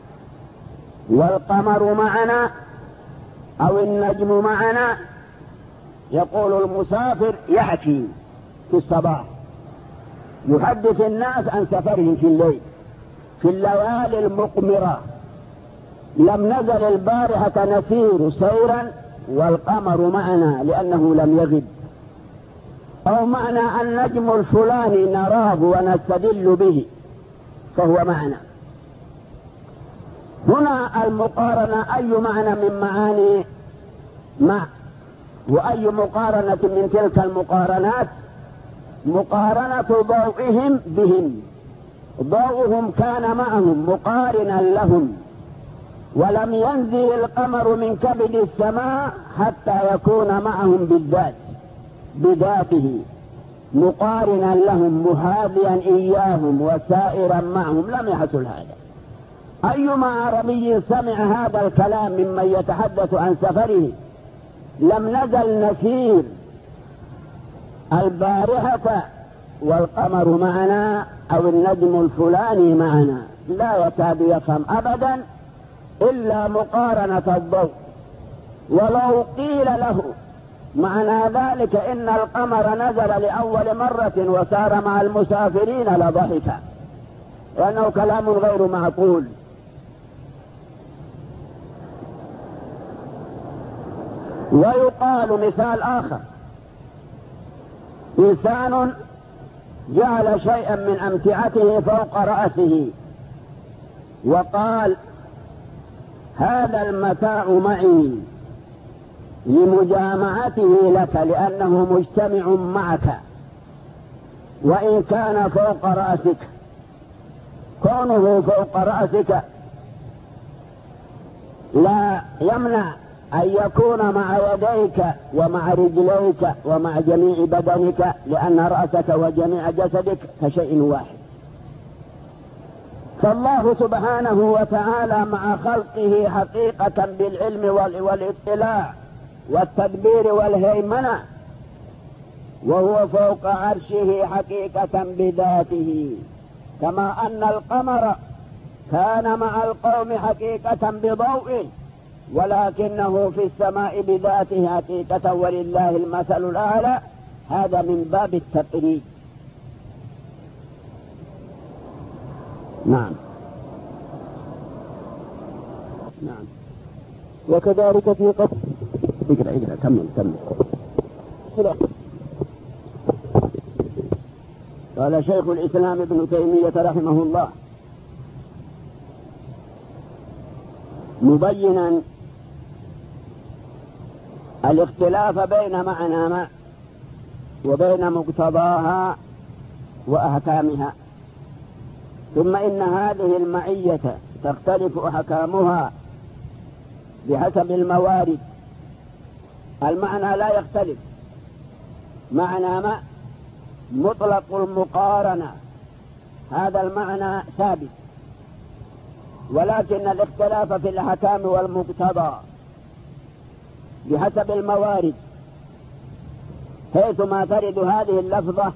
والقمر معنا أو النجم معنا. يقول المسافر يحكي في الصباح، يحدث الناس عن سفره في الليل في الليالي المقمرة: لم نزل البارحة نسير سيرا والقمر معنا لأنه لم يغب. أو معنى النجم الفلاني نراه ونستدل به فهو معنا. هنا المقارنة أي معنى من معاني مع، وأي مقارنة من تلك المقارنات؟ مقارنة ضوئهم بهم. ضوءهم كان معهم مقارنا لهم، ولم ينزل القمر من كبد السماء حتى يكون معهم بالذات بذاته مقارنا لهم محاذيا إياهم وسائرا معهم. لم يحصل هذا. أيما عربي سمع هذا الكلام ممن يتحدث عن سفره: لم نزل نسير البارحة والقمر معنا أو النجم الفلاني معنا، لا يكاد يفهم أبدا إلا مقارنة الضوء. ولو قيل له معنى ذلك إن القمر نزل لأول مرة وسار مع المسافرين لضحك، لأنه كلام غير معقول. ويقال مثال آخر: إنسان جعل شيئا من أمتعته فوق رأسه وقال: هذا المتاع معي لمجامعته لك لأنه مجتمع معك، وإن كان فوق رأسك. كونه فوق رأسك لا يمنع أن يكون مع يديك ومع رجليك ومع جميع بدنك، لأن رأسك وجميع جسدك كشيء واحد. فالله سبحانه وتعالى مع خلقه حقيقة بالعلم والاطلاع والتدبير والهيمنة، وهو فوق عرشه حقيقة بذاته، كما أن القمر كان مع القوم حقيقة بضوءه، ولكنه في السماء بذاته حقيقة ولله المثل الأعلى. هذا من باب التقريب. نعم نعم. وكذلك في قصر. اقرأ اقرأ كمل كمل. قال شيخ الإسلام ابن تيمية رحمه الله مبينا الاختلاف بين معنى ما وبين مقتضاها وأحكامها. ثم إن هذه المعية تختلف أحكامها بحسب الموارد. المعنى لا يختلف. معنى ما مطلق المقارنة، هذا المعنى ثابت، ولكن الاختلاف في الأحكام والمقتضى بحسب الموارد، حيثما ترد هذه اللفظة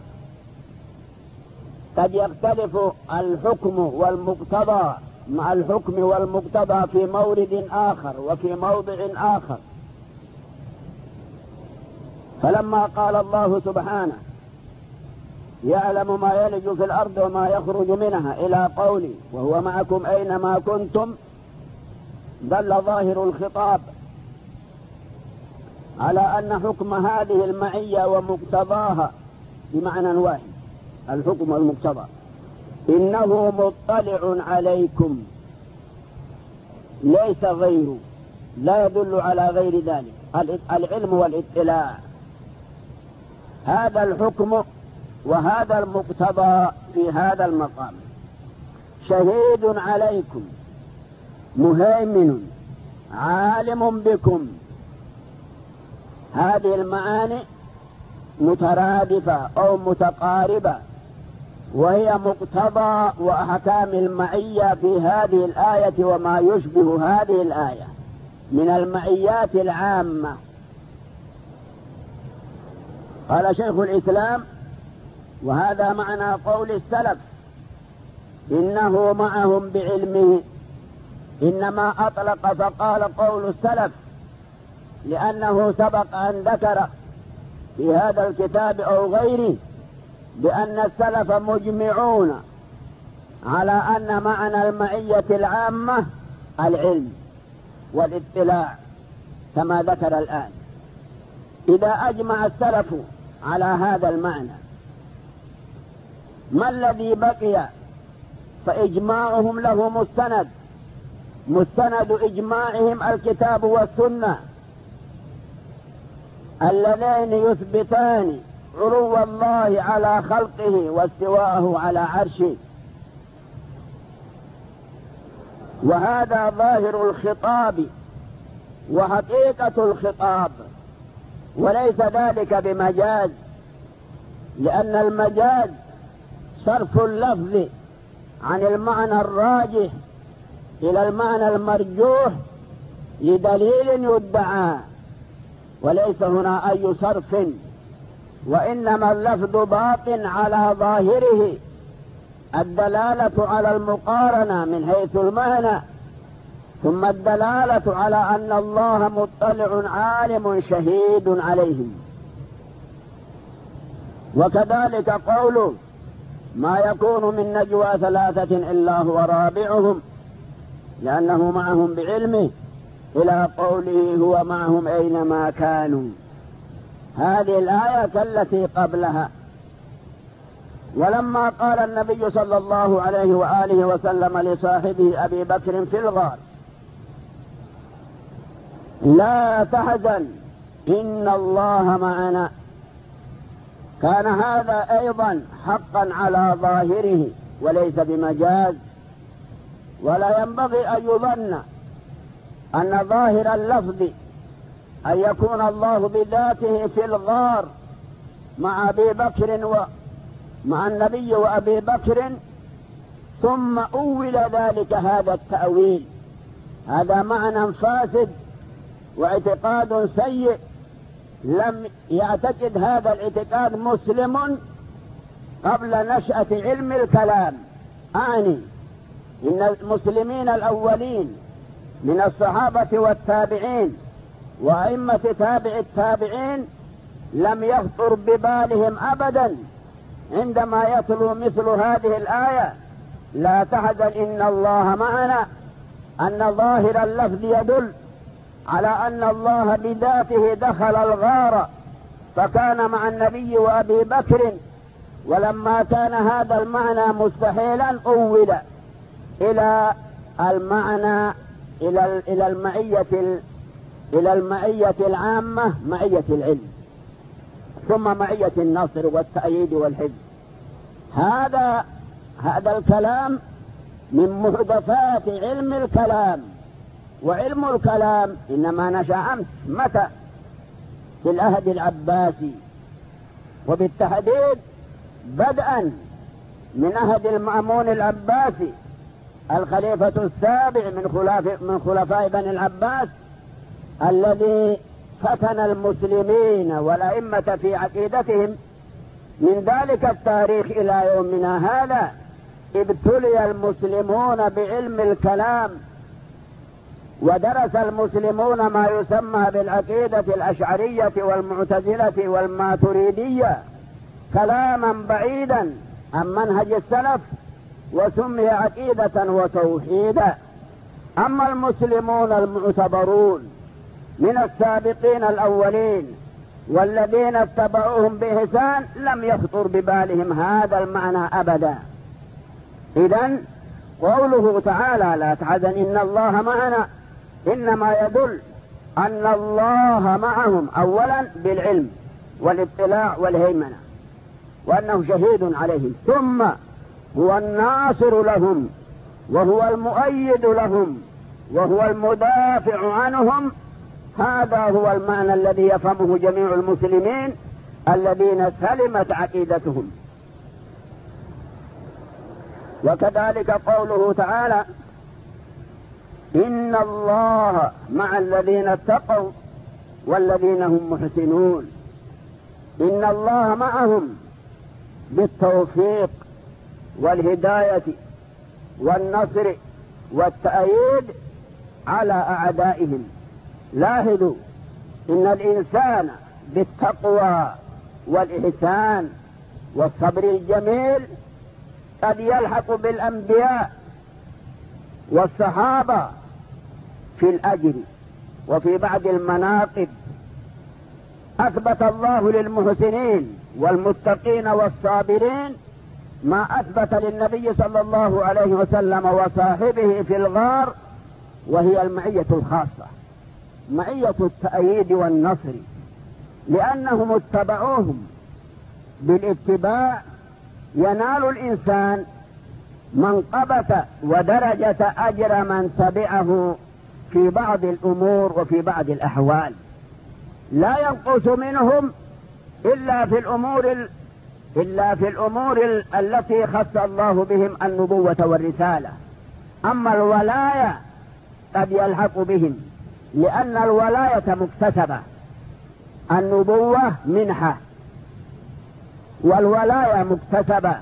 قد يختلف الحكم والمقتضى مع الحكم والمقتضى في مورد آخر وفي موضع آخر. فلما قال الله سبحانه: يعلم ما يلج في الأرض وما يخرج منها إلى قوله: وهو معكم أينما كنتم دل ظاهر الخطاب على أن حكم هذه المعية ومقتضاها بمعنى واحد، الحكم والمقتضى، إنه مطلع عليكم، ليس غيره، لا يدل على غير ذلك. العلم والاطلاع، هذا الحكم وهذا المقتضى في هذا المقام. شهيد عليكم، مهيمن، عالم بكم. هذه المعاني مترادفة أو متقاربة، وهي مقتضى وأحكام المعية في هذه الآية وما يشبه هذه الآية من المعيات العامة. قال شيخ الإسلام: وهذا معنى قول السلف إنه معهم بعلمه. إنما أطلق فقال قول السلف لأنه سبق أن ذكر في هذا الكتاب أو غيره بأن السلف مجمعون على أن معنى المعية العامة العلم والاطلاع كما ذكر الآن. إذا أجمع السلف على هذا المعنى، ما الذي بقي؟ فإجماعهم له مستند، مستند إجماعهم الكتاب والسنة اللذين يثبتان علو الله على خلقه واستواءه على عرشه. وهذا ظاهر الخطاب وحقيقة الخطاب، وليس ذلك بمجاز، لأن المجاز صرف اللفظ عن المعنى الراجح إلى المعنى المرجوح لدليل يدعى، وليس هنا أي صرف، وإنما اللفظ باق على ظاهره، الدلالة على المقارنة من حيث المعنى، ثم الدلالة على أن الله مطلع عالم شهيد عليهم. وكذلك قوله: ما يكون من نجوى ثلاثة إلا هو رابعهم، لأنه معهم بعلمه، إلى قوله: هو معهم أينما كانوا. هذه الآية كالتي قبلها. ولما قال النبي صلى الله عليه وآله وسلم لصاحبه أبي بكر في الغار: لا تحزن إن الله معنا، كان هذا أيضا حقا على ظاهره وليس بمجاز. ولا ينبغي أن يظن أن ظاهر اللفظ أن يكون الله بذاته في الغار مع أبي بكر ومع النبي وأبي بكر ثم أول ذلك هذا التأويل. هذا معنى فاسد واعتقاد سيء، لم يعتقد هذا الاعتقاد مسلم قبل نشأة علم الكلام. أعني إن المسلمين الأولين من الصحابة والتابعين وأئمة تابع التابعين لم يخطر ببالهم أبدا عندما يتلو مثل هذه الآية: لا تحزن إن الله معنا، أن ظاهر اللفظ يدل على أن الله بذاته دخل الغار فكان مع النبي وأبي بكر. ولما كان هذا المعنى مستحيلا أول إلى المعنى إلى إلى المعية إلى المعية العامة، معية العلم، ثم معية النصر والتأييد والحفظ. هذا هذا الكلام من محدثات علم الكلام. وعلم الكلام إنما نشأ أمس، متى؟ في العهد العباسي، وبالتحديد بدءا من عهد المأمون العباسي الخليفة السابع من خلاف من خلفاء بني العباس، الذي فتن المسلمين والأئمة في عقيدتهم من ذلك التاريخ إلى يومنا هذا. ابتلي المسلمون بعلم الكلام، ودرس المسلمون ما يسمى بالعقيدة الأشعرية والمعتزلة والماتريدية كلاما بعيدا عن منهج السلف، وسمي عقيدة وتوحيدا. أما المسلمون المعتبرون من السابقين الأولين والذين اتبعوهم بإحسان لم يخطر ببالهم هذا المعنى أبدا. إذن قوله تعالى لا تحزن إن الله معنا إنما يدل أن الله معهم أولا بالعلم والاطلاع والهيمنة، وأنه شهيد عليهم، ثم هو الناصر لهم وهو المؤيد لهم وهو المدافع عنهم. هذا هو المعنى الذي يفهمه جميع المسلمين الذين سلمت عقيدتهم. وكذلك قوله تعالى إن الله مع الذين اتقوا والذين هم محسنون. إن الله معهم بالتوفيق والهداية والنصر والتأييد على أعدائهم. لاحظوا إن الإنسان بالتقوى والإحسان والصبر الجميل قد يلحق بالأنبياء والصحابة في الأجر وفي بعض المناقب. أثبت الله للمحسنين والمتقين والصابرين ما أثبت للنبي صلى الله عليه وسلم وصاحبه في الغار، وهي المعية الخاصة، معية التأييد والنصر، لأنهم اتبعوهم. بالاتباع ينال الإنسان منقبة ودرجة أجر من تبعه في بعض الأمور وفي بعض الأحوال، لا ينقص منهم إلا في الأمور ال... إلا في الأمور ال... التي خص الله بهم النبوة والرسالة. أما الولاية قد يلحق بهم، لأن الولاية مكتسبة، النبوة منحة والولاية مكتسبة.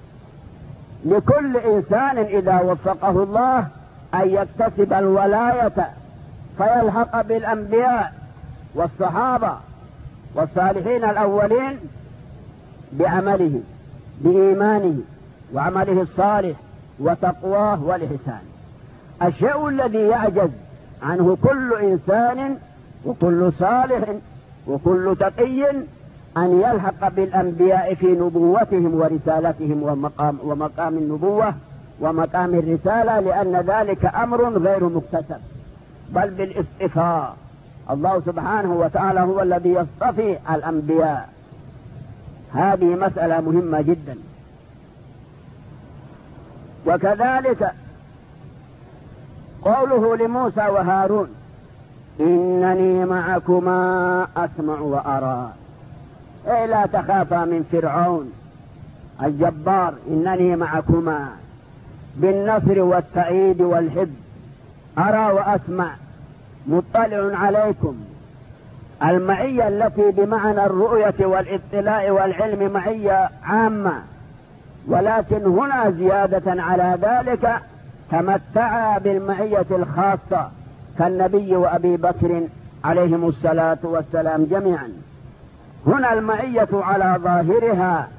لكل إنسان إذا وفقه الله أن يكتسب الولاية فيلحق بالأنبياء والصحابة والصالحين الأولين بعمله بإيمانه وعمله الصالح وتقواه والإحسان. الشيء الذي يعجز عنه كل إنسان وكل صالح وكل تقي أن يلحق بالأنبياء في نبوتهم ورسالتهم ومقام, ومقام النبوة ومقام الرسالة، لأن ذلك أمر غير مكتسب بل بالاصطفاء. الله سبحانه وتعالى هو الذي يصطفي الأنبياء. هذه مسألة مهمة جدا. وكذلك قوله لموسى وهارون إنني معكما أسمع وأرى، أي لا تخافا من فرعون الجبار، إنني معكما بالنصر والتأييد والحب، أرى وأسمع، مطلع عليكم. المعية التي بمعنى الرؤية والاطلاع والعلم معية عامة، ولكن هنا زيادة على ذلك تمتع بالمعية الخاصة كالنبي وأبي بكر عليهم الصلاة والسلام جميعا. هنا المعية على ظاهرها،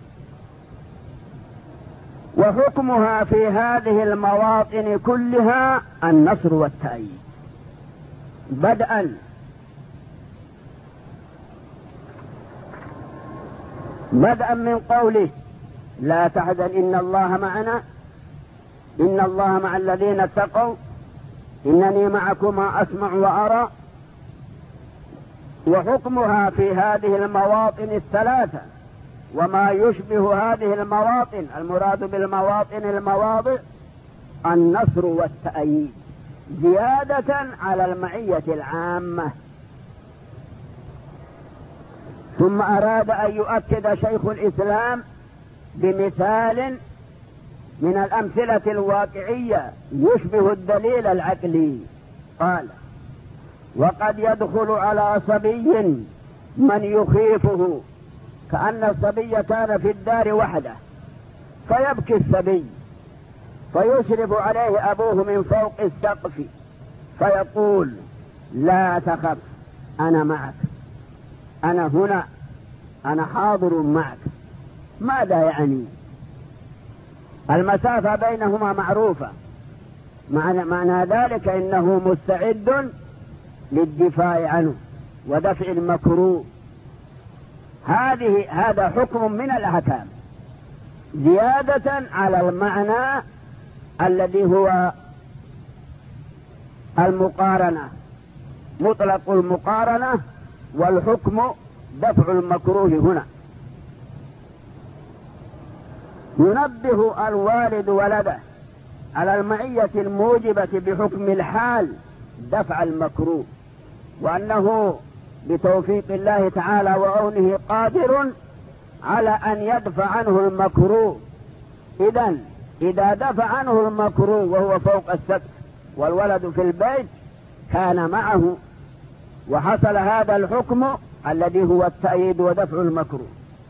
وحكمها في هذه المواطن كلها النصر والتأييد. بدءا بدءا من قوله لا تحزن إن الله معنا، إن الله مع الذين اتقوا، إنني معكما أسمع وأرى. وحكمها في هذه المواطن الثلاثة وما يشبه هذه المواطن، المراد بالمواطن المواضع النصر والتأييد زيادة على المعية العامة. ثم أراد أن يؤكد شيخ الإسلام بمثال من الأمثلة الواقعية يشبه الدليل العقلي. قال وقد يدخل على صبي من يخيفه، كأن الصبي كان في الدار وحده فيبكي الصبي فيشرف عليه أبوه من فوق السقف فيقول لا تخف أنا معك، أنا هنا، أنا حاضر معك. ماذا يعني؟ المسافة بينهما معروفة، معنى, معنى ذلك إنه مستعد للدفاع عنه ودفع المكروه. هذه هذا حكم من الأحكام زيادة على المعنى الذي هو المقارنة، مطلق المقارنة، والحكم دفع المكروه. هنا ينبه الوالد ولده على المعية الموجبة بحكم الحال دفع المكروه، وأنه بتوفيق الله تعالى وعونه قادر على أن يدفع عنه المكروه. إذن إذا دفع عنه المكروه وهو فوق السقف والولد في البيت كان معه، وحصل هذا الحكم الذي هو التأييد ودفع المكروه.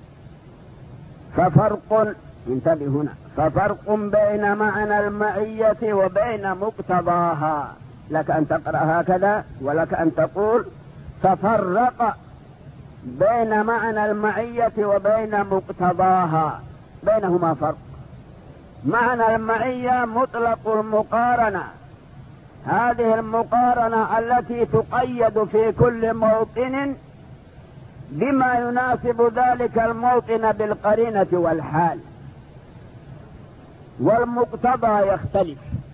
ففرق، انتبه هنا، ففرق بين معنى المعية وبين مقتضاها. لك أن تقرأ هكذا ولك أن تقول تفرق بين معنى المعية وبين مقتضاها، بينهما فرق. معنى المعية مطلق المقارنة، هذه المقارنة التي تقيد في كل موطن بما يناسب ذلك الموطن بالقرينة والحال، والمقتضى يختلف.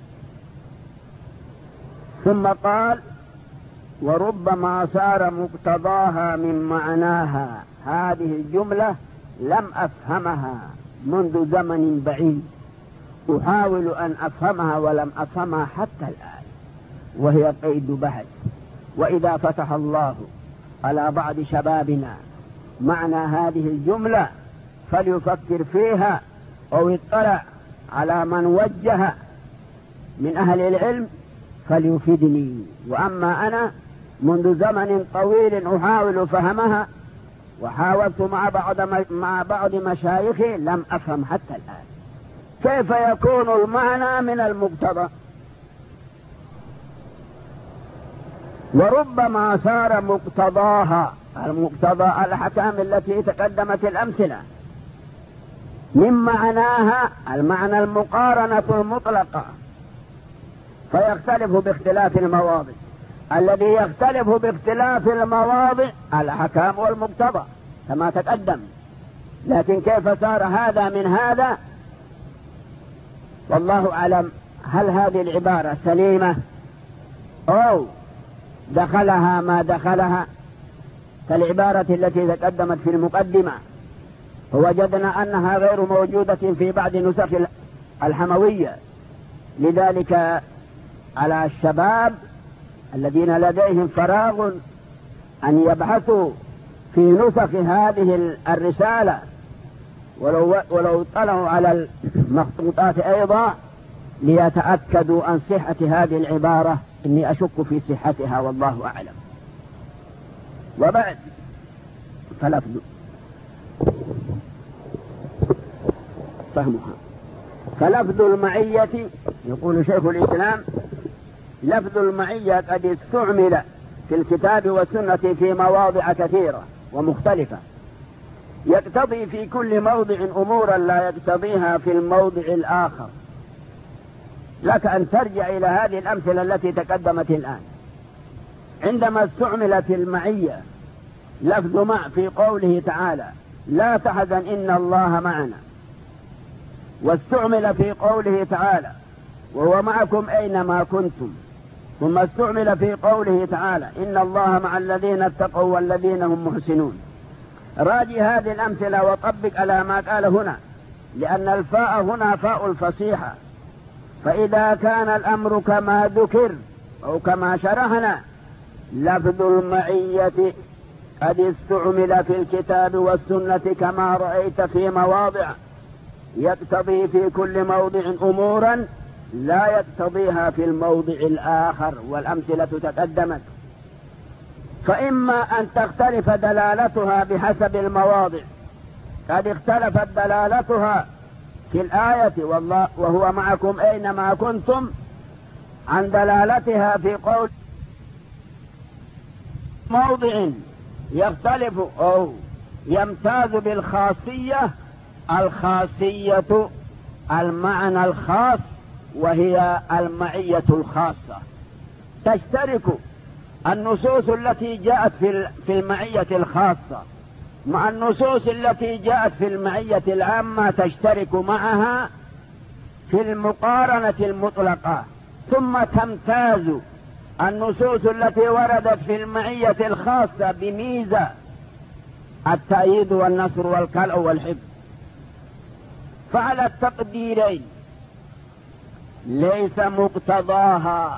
ثم قال وربما صار مقتضاها من معناها. هذه الجملة لم أفهمها منذ زمن بعيد، أحاول أن أفهمها ولم أفهمها حتى الآن، وهي قيد بحث. وإذا فتح الله على بعض شبابنا معنى هذه الجملة فليفكر فيها أو يطلع على من وجه من أهل العلم فليفيدني. وأما أنا منذ زمن طويل أحاول فهمها، وحاولت مع بعض مع بعض مشايخي لم أفهم حتى الآن كيف يكون المعنى من المقتضى. وربما صار مقتضاها، المقتضى الأحكام التي تقدمت الأمثلة، من معناها المعنى المقارنة المطلقة، فيختلف باختلاف المواضع. الذي يختلف باختلاف المواضع الأحكام والمقتضى كما تقدم. لكن كيف صار هذا من هذا والله أعلم. هل هذه العبارة سليمة أو دخلها ما دخلها كالعبارة التي تقدمت في المقدمة، فوجدنا أنها غير موجودة في بعض نسخ الحموية. لذلك على الشباب الذين لديهم فراغ أن يبحثوا في نسخ هذه الرسالة، ولو, ولو اطلعوا على المخطوطات أيضا ليتأكدوا عن صحة هذه العبارة. إني أشك في صحتها والله أعلم. وبعد فلفظ فهمها فلفظ المعية، يقول شيخ الإسلام لفظ المعية قد استعمل في الكتاب والسنة في مواضع كثيرة ومختلفة، يقتضي في كل موضع أمورا لا يقتضيها في الموضع الآخر. لك أن ترجع إلى هذه الأمثلة التي تقدمت الآن. عندما استعملت المعية لفظ مع في قوله تعالى لا تحزن إن الله معنا، واستعمل في قوله تعالى وهو معكم أينما كنتم، ثم استعمل في قوله تعالى إن الله مع الذين اتقوا والذين هم محسنون. راجي هذه الأمثلة وطبق على ما قال هنا، لأن الفاء هنا فاء الفصيحة. فإذا كان الأمر كما ذكر أو كما شرحنا لفظ المعية قد استعمل في الكتاب والسنة كما رأيت في مواضع يقتضي في كل موضع أمورا لا يقتضيها في الموضع الآخر، والأمثلة تقدمت. فإما أن تختلف دلالتها بحسب المواضع، قد اختلفت دلالتها في الآية والله وهو معكم أينما كنتم عن دلالتها في قول موضع يختلف أو يمتاز بالخاصية. الخاصية المعنى الخاص وهي المعية الخاصة. تشترك النصوص التي جاءت في المعية الخاصة مع النصوص التي جاءت في المعية العامة، تشترك معها في المقارنة المطلقة، ثم تمتاز النصوص التي وردت في المعية الخاصة بميزة التأييد والنصر والكلأ والحفظ. فعلى التقديرين ليس مقتضاها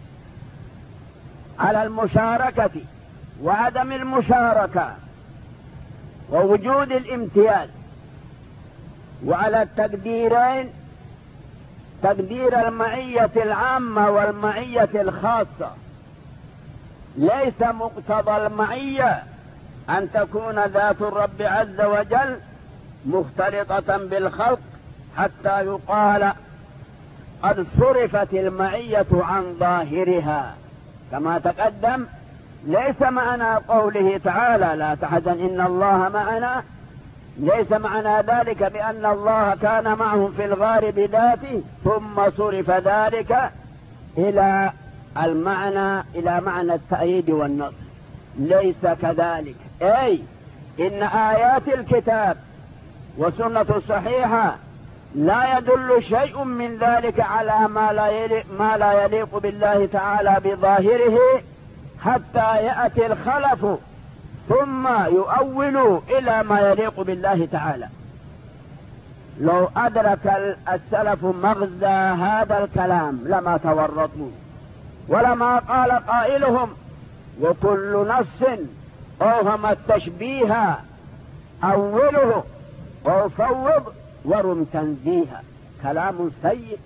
على المشاركة وعدم المشاركة ووجود الامتياز، وعلى التقديرين تقدير المعية العامة والمعية الخاصة، ليس مقتضى المعية أن تكون ذات الرب عز وجل مختلطة بالخلق حتى يقال قد صرفت المعية عن ظاهرها. كما تقدم ليس معنى قوله تعالى لا تحزن إن الله معنا، ليس معنى ذلك بأن الله كان معهم في الغار بذاته ثم صرف ذلك إلى المعنى إلى معنى التأييد والنصر، ليس كذلك. أي إن آيات الكتاب والسنة الصحيحة لا يدل شيء من ذلك على ما لا يليق, ما لا يليق بالله تعالى بظاهره حتى يأتي الخلف ثم يؤول إلى ما يليق بالله تعالى. لو أدرك السلف مغزى هذا الكلام لما تورطوا، ولما قال قائلهم وكل نص أوهم التشبيه أوله وفوض ورم تنزيها. كلام سيء.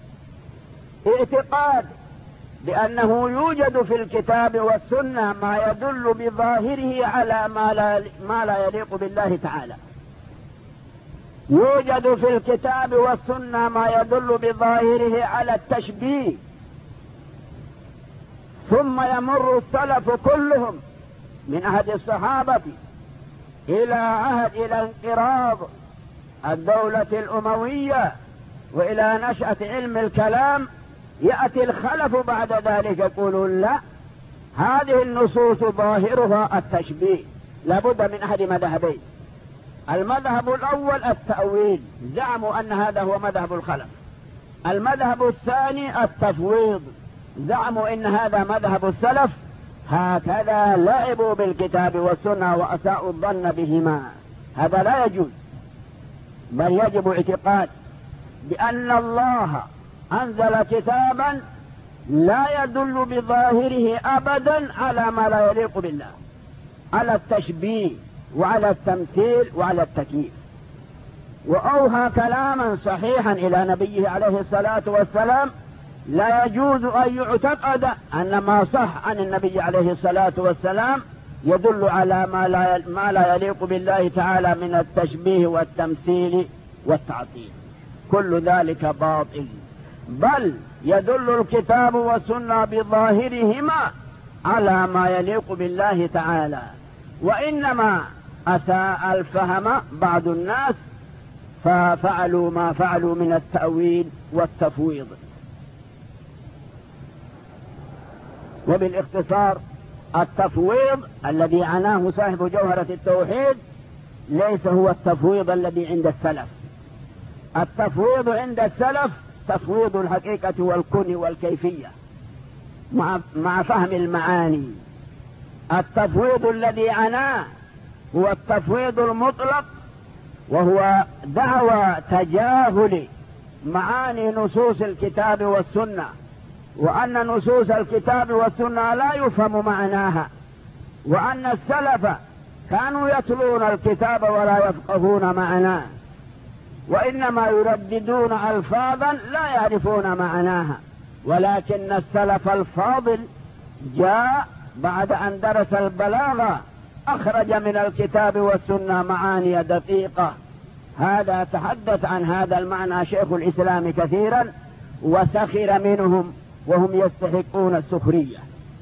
اعتقاد بأنه يوجد في الكتاب والسنة ما يدل بظاهره على ما لا, ما لا يليق بالله تعالى. يوجد في الكتاب والسنة ما يدل بظاهره على التشبيه، ثم يمر السلف كلهم من عهد الصحابة إلى عهد إلى انقراض الدولة الأموية وإلى نشأة علم الكلام، يأتي الخلف بعد ذلك يقولون لا، هذه النصوص ظاهرها التشبيه. لابد من أحد مذهبين: المذهب الأول التأويل، زعموا أن هذا هو مذهب الخلف. المذهب الثاني التفويض، زعموا إن هذا مذهب السلف. هكذا لعبوا بالكتاب والسنة وأساءوا الظن بهما. هذا لا يجوز، بل يجب اعتقاد بأن الله أنزل كتابا لا يدل بظاهره أبدا على ما لا يليق بالله، على التشبيه وعلى التمثيل وعلى التكييف. وأوهى كلاما صحيحا إلى نبيه عليه الصلاة والسلام لا يجوز أن يعتقد أن ما صح عن النبي عليه الصلاة والسلام يدل على ما لا ما لا يليق بالله تعالى من التشبيه والتمثيل والتعطيل. كل ذلك باطل، بل يدل الكتاب والسنة بظاهرهما على ما يليق بالله تعالى. وإنما أساء الفهم بعض الناس ففعلوا ما فعلوا من التأويل والتفويض. وبالاختصار التفويض الذي عناه صاحب جوهرة التوحيد ليس هو التفويض الذي عند السلف. التفويض عند السلف تفويض الحقيقة والكون والكيفية مع, مع فهم المعاني. التفويض الذي عناه هو التفويض المطلق، وهو دعوى تجاهل معاني نصوص الكتاب والسنة، وأن نصوص الكتاب والسنة لا يفهم معناها، وأن السلف كانوا يتلون الكتاب ولا يفقهون معناه، وإنما يرددون ألفاظا لا يعرفون معناها. ولكن السلف الفاضل جاء بعد أن درس البلاغة أخرج من الكتاب والسنة معاني دقيقة. هذا تحدث عن هذا المعنى شيخ الإسلام كثيرا وسخر منهم وهم يستحقون السخرية.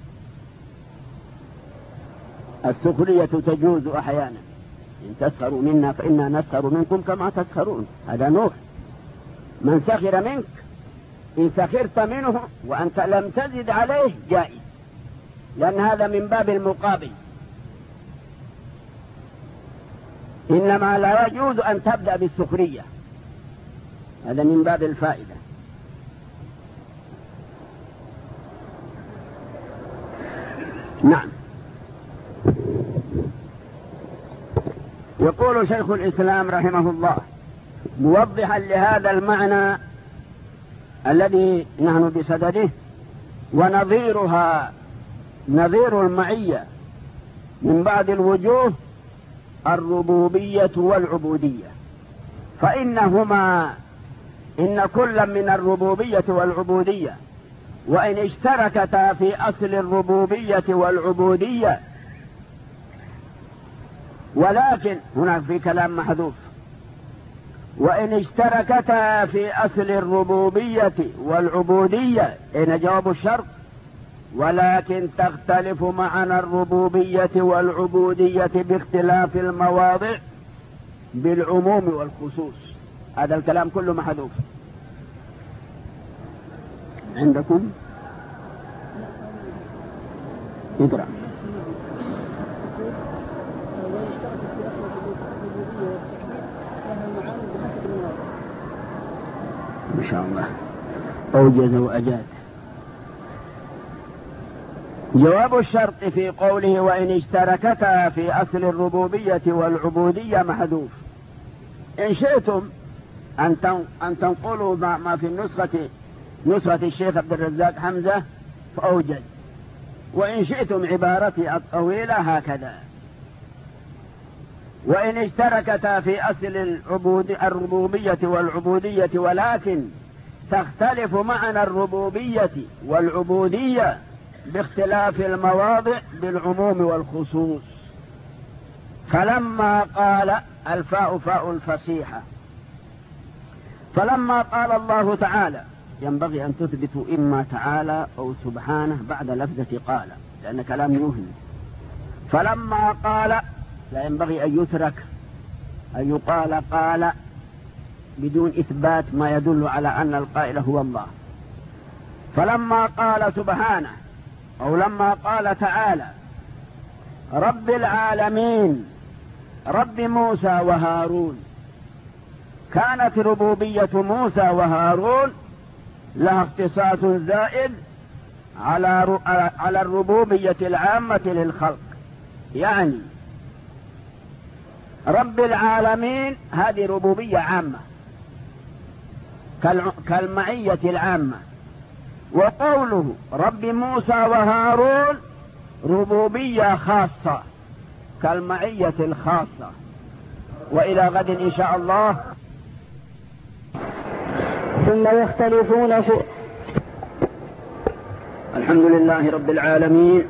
السخرية تجوز أحيانا، إن تسخروا منا فإنا نسخر منكم كما تسخرون. هذا نوح: من سخر منك إن سخرت منه وأنت لم تزد عليه جائز، لأن هذا من باب المقابل. إنما لا يجوز أن تبدأ بالسخرية، هذا من باب الفائدة. نعم. يقول شيخ الإسلام رحمه الله موضحا لهذا المعنى الذي نحن بصدده: ونظيرها نظير المعية من بعض الوجوه الربوبية والعبودية، فإنهما إن كل من الربوبية والعبودية وإن اشتركتا في أصل الربوبية والعبودية، ولكن هنا في كلام محذوف، وإن اشتركتا في أصل الربوبية والعبودية، إن جواب الشرط، ولكن تختلف معنى الربوبية والعبودية باختلاف المواضع بالعموم والخصوص. هذا الكلام كله محذوف عندكم. اقرأ. ما شاء الله أوجز وأجاد. جواب الشرط في قوله وإن اشتركتا في أصل الربوبية والعبودية محذوف. إن شئتم أن تنقلوا ما في النسخة نسخة الشيخ عبد الرزاق حمزة فأوجز، وإن شئتم عبارتي الطويلة هكذا: وإن اشتركتا في أصل الربوبية والعبودية ولكن تختلف معنى الربوبية والعبودية باختلاف المواضع بالعموم والخصوص. فلما قال الفاء فاء الفصيحة، فلما قال الله تعالى، ينبغي أن تثبتوا إما تعالى أو سبحانه بعد لفظة قال، لأن كلام يوهم. فلما قال لا ينبغي أن يترك أن يقال قال بدون إثبات ما يدل على أن القائل هو الله. فلما قال سبحانه أو لما قال تعالى رب العالمين رب موسى وهارون، كانت ربوبية موسى وهارون لها اختصاص زائد على على الربوبية العامة للخلق. يعني رب العالمين هذه ربوبية عامة كالمعية العامة، وقوله رب موسى وهارون ربوبية خاصة كالمعية الخاصة. وإلى غد إن شاء الله. ثم يختلفون في الحمد لله رب العالمين،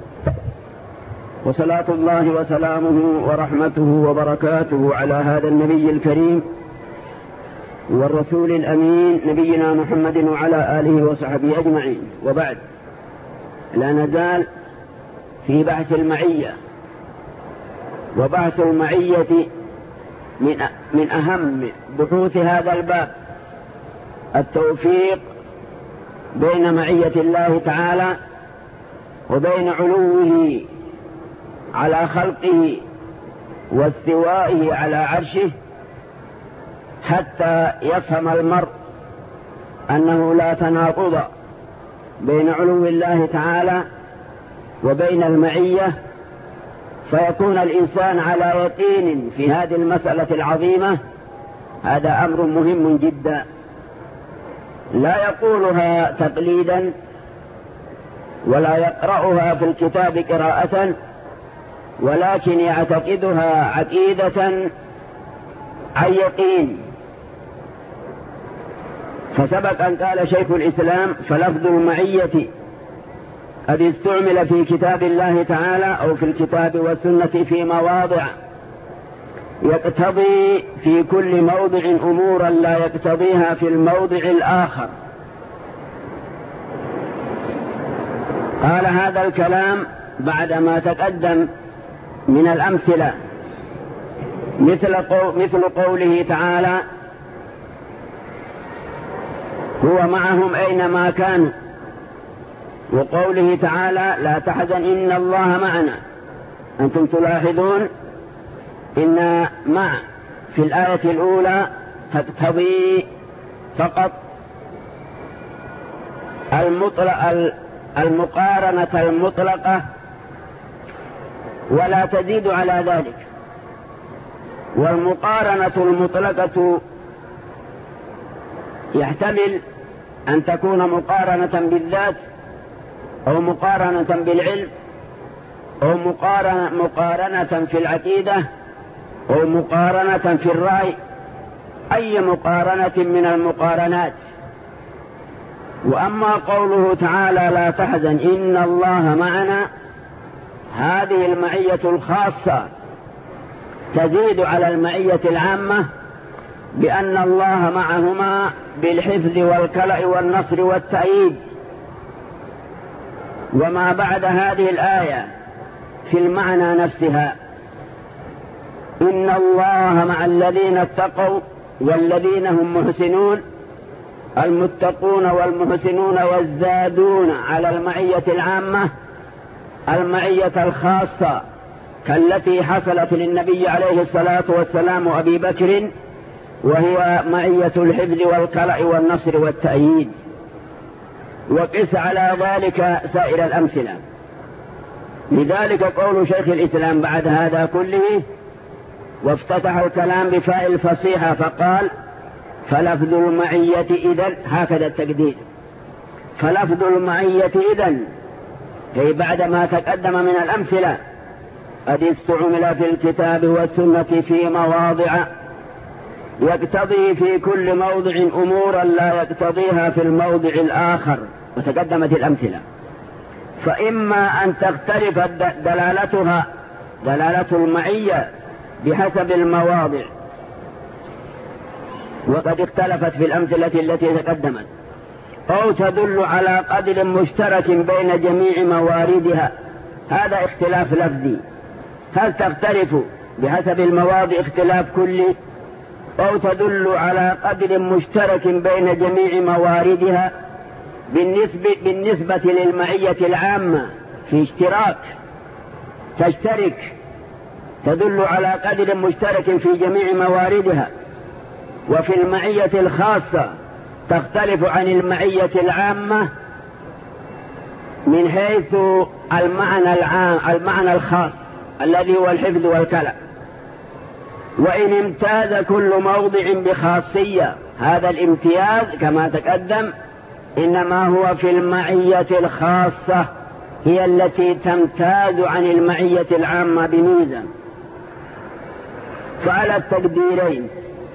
وصلاة الله وسلامه ورحمته وبركاته على هذا النبي الكريم والرسول الأمين نبينا محمد وعلى آله وصحبه أجمعين. وبعد، لا نزال في بحث المعية، وبحث المعية من من أهم بحوث هذا الباب التوفيق بين معية الله تعالى وبين علوه على خلقه واستوائه على عرشه، حتى يفهم المرء أنه لا تناقض بين علو الله تعالى وبين المعية، فيكون الإنسان على يقين في هذه المسألة العظيمة. هذا أمر مهم جدا، لا يقولها تقليدا ولا يقرأها في الكتاب قراءة، ولكن يعتقدها عقيدة عن يقين. فسبق أن قال شيخ الإسلام فلفظ المعية قد استعمل في كتاب الله تعالى أو في الكتاب والسنة في مواضع يقتضي في كل موضع أمورا لا يقتضيها في الموضع الآخر. قال هذا الكلام بعدما تقدم من الأمثلة، مثل, قو مثل قوله تعالى هو معهم أينما كانوا. وقوله تعالى لا تحزن إن الله معنا، أنتم تلاحظون إن مع في الآية الأولى تقتضي فقط المطلق المقارنة المطلقة ولا تزيد على ذلك، والمقارنة المطلقة يحتمل أن تكون مقارنة بالذات أو مقارنة بالعلم أو مقارنة, مقارنة في العقيدة أو مقارنة في الرأي، أي مقارنة من المقارنات. وأما قوله تعالى لا تحزن إن الله معنا، هذه المعية الخاصة تزيد على المعية العامة بأن الله معهما بالحفظ والكلأ والنصر والتأييد. وما بعد هذه الآية في المعنى نفسها، إن الله مع الذين اتقوا والذين هم محسنون، المتقون والمحسنون والزادون على المعية العامة المعية الخاصة كالتي حصلت للنبي عليه الصلاة والسلام وأبي بكر، وهي معية الحفظ والكلأ والنصر والتأييد. وقس على ذلك سائر الأمثلة. لذلك قول شيخ الإسلام بعد هذا كله وافتتح الكلام بفاء الفصيحة فقال فلفظ المعية إذن، هكذا التقدير، فلفظ المعية إذن أي بعد ما تقدم من الأمثلة قد استعمل في الكتاب والسنة في مواضع يقتضي في كل موضع أمورا لا يقتضيها في الموضع الآخر، وتقدمت الأمثلة. فإما أن تختلف دلالتها دلالة المعية بحسب المواضع، وقد اختلفت في الأمثلة التي تقدمت، أو تدل على قدر مشترك بين جميع مواردها، هذا اختلاف لفظي. هل تختلف بحسب المواضع اختلاف كلي، أو تدل على قدر مشترك بين جميع مواردها بالنسبة, بالنسبة للمعية العامة في اشتراك تشترك، تدل على قدر مشترك في جميع مواردها. وفي المعية الخاصة تختلف عن المعية العامة من حيث المعنى العام المعنى الخاص الذي هو الحفظ والكلأ. وإن امتاز كل موضع بخاصية، هذا الامتياز كما تقدم إنما هو في المعية الخاصة، هي التي تمتاز عن المعية العامة بميزة. فعلى التقديرين،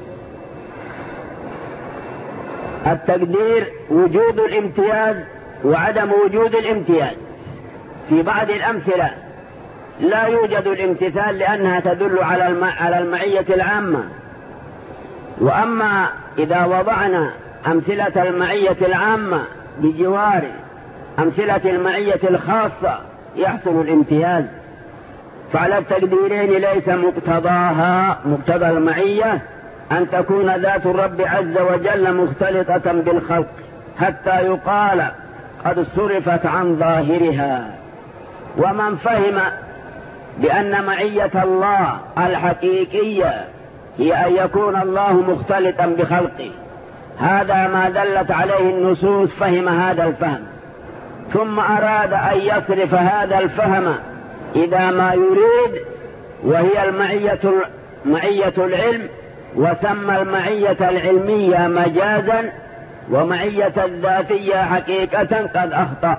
التقدير وجود الامتياز وعدم وجود الامتياز. في بعض الأمثلة لا يوجد الامتثال لأنها تدل على المعية العامة. وأما إذا وضعنا أمثلة المعية العامة بجوار أمثلة المعية الخاصة يحصل الامتياز. فعلى التقديرين ليس مقتضاها مقتضى المعية أن تكون ذات الرب عز وجل مختلطة بالخلق حتى يقال قد صرفت عن ظاهرها. ومن فهم بأن معية الله الحقيقية هي أن يكون الله مختلطا بخلقه، هذا ما دلت عليه النصوص، فهم هذا الفهم، ثم أراد أن يصرف هذا الفهم إذا ما يريد، وهي المعية معية العلم، وسمى المعية العلمية مجازا ومعية الذاتية حقيقة قد أخطأ.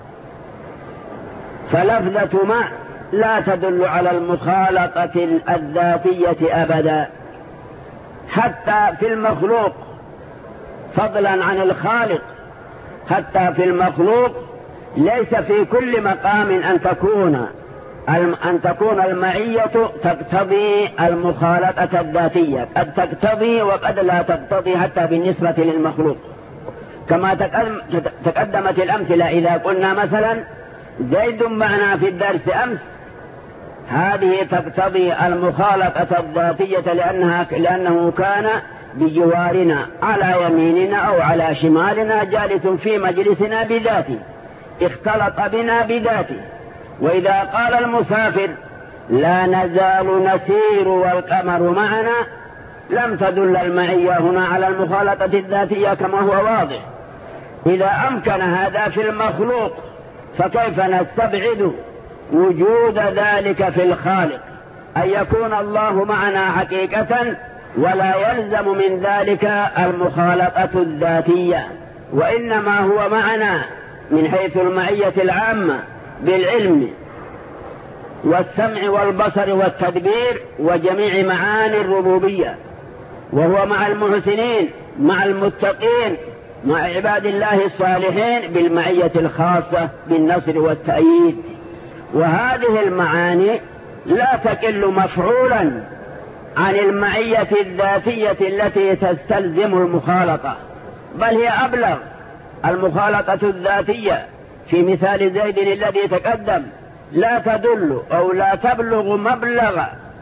فلفظة مع لا تدل على المخالطة الذاتية أبدا، حتى في المخلوق، فضلا عن الخالق. حتى في المخلوق ليس في كل مقام أن تكون أن تكون المعية تقتضي المخالطة الذاتية، قد تقتضي وقد لا تقتضي حتى بالنسبة للمخلوق. كما تقدمت الأمثلة، إذا قلنا مثلا زيد معنا في الدرس أمس، هذه تقتضي المخالطة الذاتية لأنها لأنه كان بجوارنا على يميننا أو على شمالنا جالس في مجلسنا بذاته، اختلط بنا بذاته. وإذا قال المسافر لا نزال نسير والقمر معنا لم تدل المعية هنا على المخالطة الذاتية كما هو واضح. إذا أمكن هذا في المخلوق فكيف نستبعد وجود ذلك في الخالق، أن يكون الله معنا حقيقة ولا يلزم من ذلك المخالطة الذاتية، وإنما هو معنا من حيث المعية العامة بالعلم والسمع والبصر والتدبير وجميع معاني الربوبية، وهو مع المحسنين مع المتقين مع عباد الله الصالحين بالمعية الخاصة بالنصر والتأييد. وهذه المعاني لا تقل مفعولا عن المعية الذاتية التي تستلزم المخالطة، بل هي أبلغ. المخالطة الذاتية في مثال زيد الذي تقدم لا تدل أو لا تبلغ مبلغ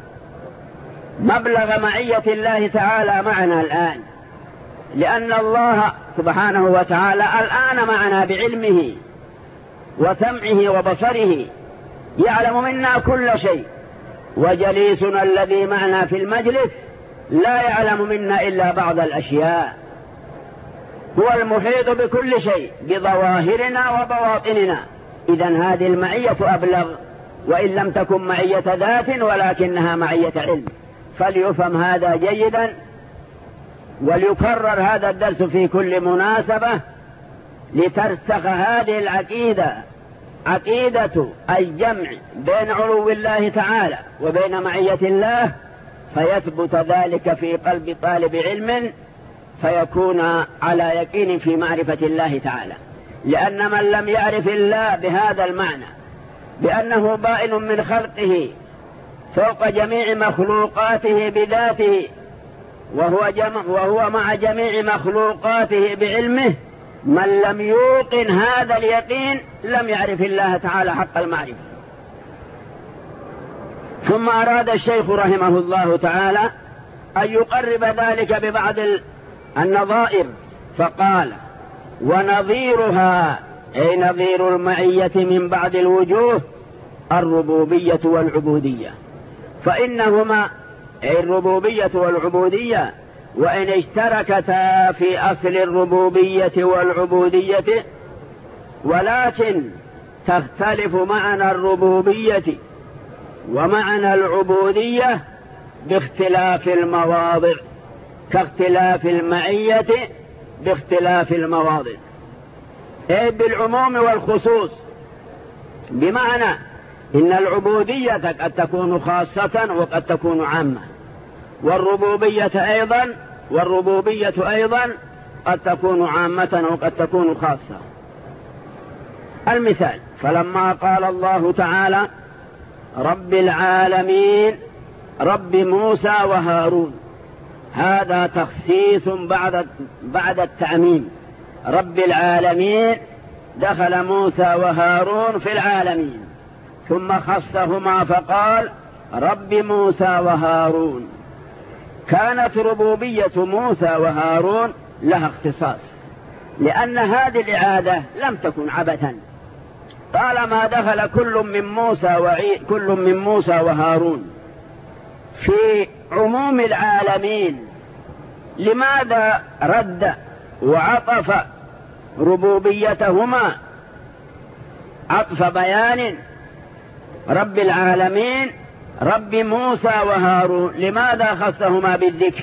مبلغ معية الله تعالى معنا الآن، لأن الله سبحانه وتعالى الآن معنا بعلمه وسمعه وبصره، يعلم منا كل شيء. وجليسنا الذي معنا في المجلس لا يعلم منا إلا بعض الأشياء، هو المحيط بكل شيء بظواهرنا وبواطننا. إذن هذه المعية أبلغ، وإن لم تكن معية ذات ولكنها معية علم. فليفهم هذا جيدا، وليكرر هذا الدرس في كل مناسبة لترسخ هذه العقيدة، عقيدة الجمع بين علو الله تعالى وبين معية الله، فيثبت ذلك في قلب طالب علم، فيكون على يقين في معرفة الله تعالى. لأن من لم يعرف الله بهذا المعنى بأنه بائن من خلقه فوق جميع مخلوقاته بذاته، وهو, جمع وهو مع جميع مخلوقاته بعلمه، من لم يوقن هذا اليقين لم يعرف الله تعالى حق المعرفة. ثم أراد الشيخ رحمه الله تعالى أن يقرب ذلك ببعض النظائر، فقال ونظيرها أي نظير المعية من بعض الوجوه الربوبية والعبودية، فإنهما أي الربوبية والعبودية وإن اشتركتا في أصل الربوبية والعبودية، ولكن تختلف معنى الربوبية ومعنى العبودية باختلاف المواضع، كاختلاف المعية باختلاف المواضع، أي بالعموم والخصوص. بمعنى إن العبودية قد تكون خاصة وقد تكون عامة، والربوبية أيضا والربوبية أيضا قد تكون عامة وقد تكون خاصة. المثال: فلما قال الله تعالى رب العالمين رب موسى وهارون، هذا تخصيص بعد بعد التعميم. رب العالمين دخل موسى وهارون في العالمين، ثم خصهما فقال رب موسى وهارون. كانت ربوبية موسى وهارون لها اختصاص، لأن هذه الإعادة لم تكن عبثا، طالما دخل كل من موسى وعي كل من موسى وهارون في عموم العالمين. لماذا رد وعطف ربوبيتهما عطف بيان رب العالمين رب موسى وهارون؟ لماذا خصهما بالذكر؟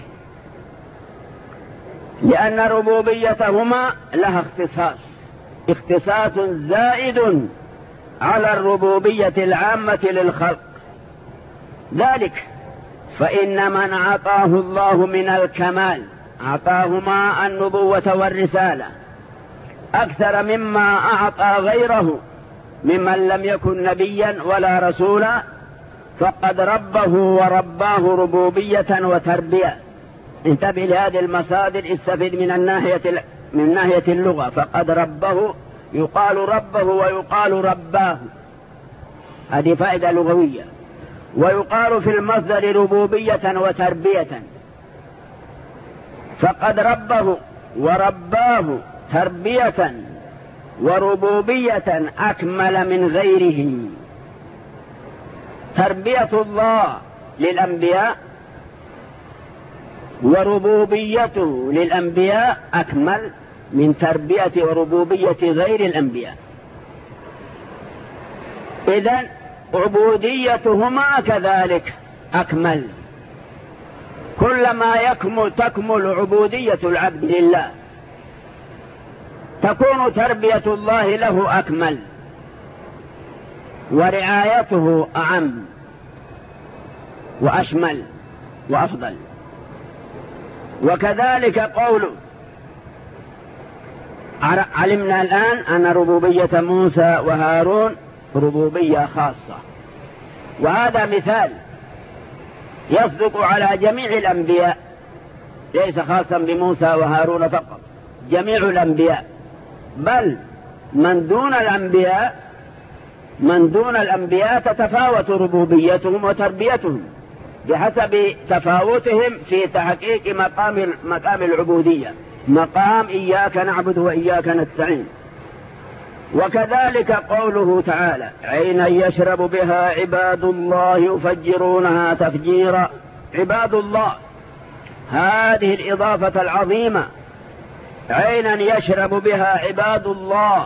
لأن ربوبيتهما لها اختصاص، اختصاص زائد على الربوبية العامة للخلق. ذلك فإن من عطاه الله من الكمال عطاهما النبوة والرسالة أكثر مما أعطى غيره ممن لم يكن نبيا ولا رسولا، فقد ربه ورباه ربوبية وتربية. انتبه لهذه المصادر، استفد من الناحية من ناحية اللغة. فقد ربه يقال ربه ويقال رباه، هذه فائدة لغوية. ويقال في المصدر ربوبية وتربية. فقد ربه ورباه تربية وربوبية أكمل من غيره. تربية الله للأنبياء وربوبيته للأنبياء أكمل من تربية وربوبية غير الأنبياء. إذن عبوديتهما كذلك أكمل. كلما يكمل تكمل عبودية العبد لله تكون تربية الله له أكمل ورعايته أعم وأشمل وأفضل. وكذلك قوله علمنا الآن أن ربوبية موسى وهارون ربوبية خاصة، وهذا مثال يصدق على جميع الأنبياء ليس خاصا بموسى وهارون فقط، جميع الأنبياء، بل من دون الأنبياء من دون الأنبياء تتفاوت ربوبيتهم وتربيتهم بحسب تفاوتهم في تحقيق مقام مقام العبودية، مقام إياك نعبد وإياك نستعين. وكذلك قوله تعالى عينا يشرب بها عباد الله يفجرونها تفجيرا. عباد الله، هذه الإضافة العظيمة، عينا يشرب بها عباد الله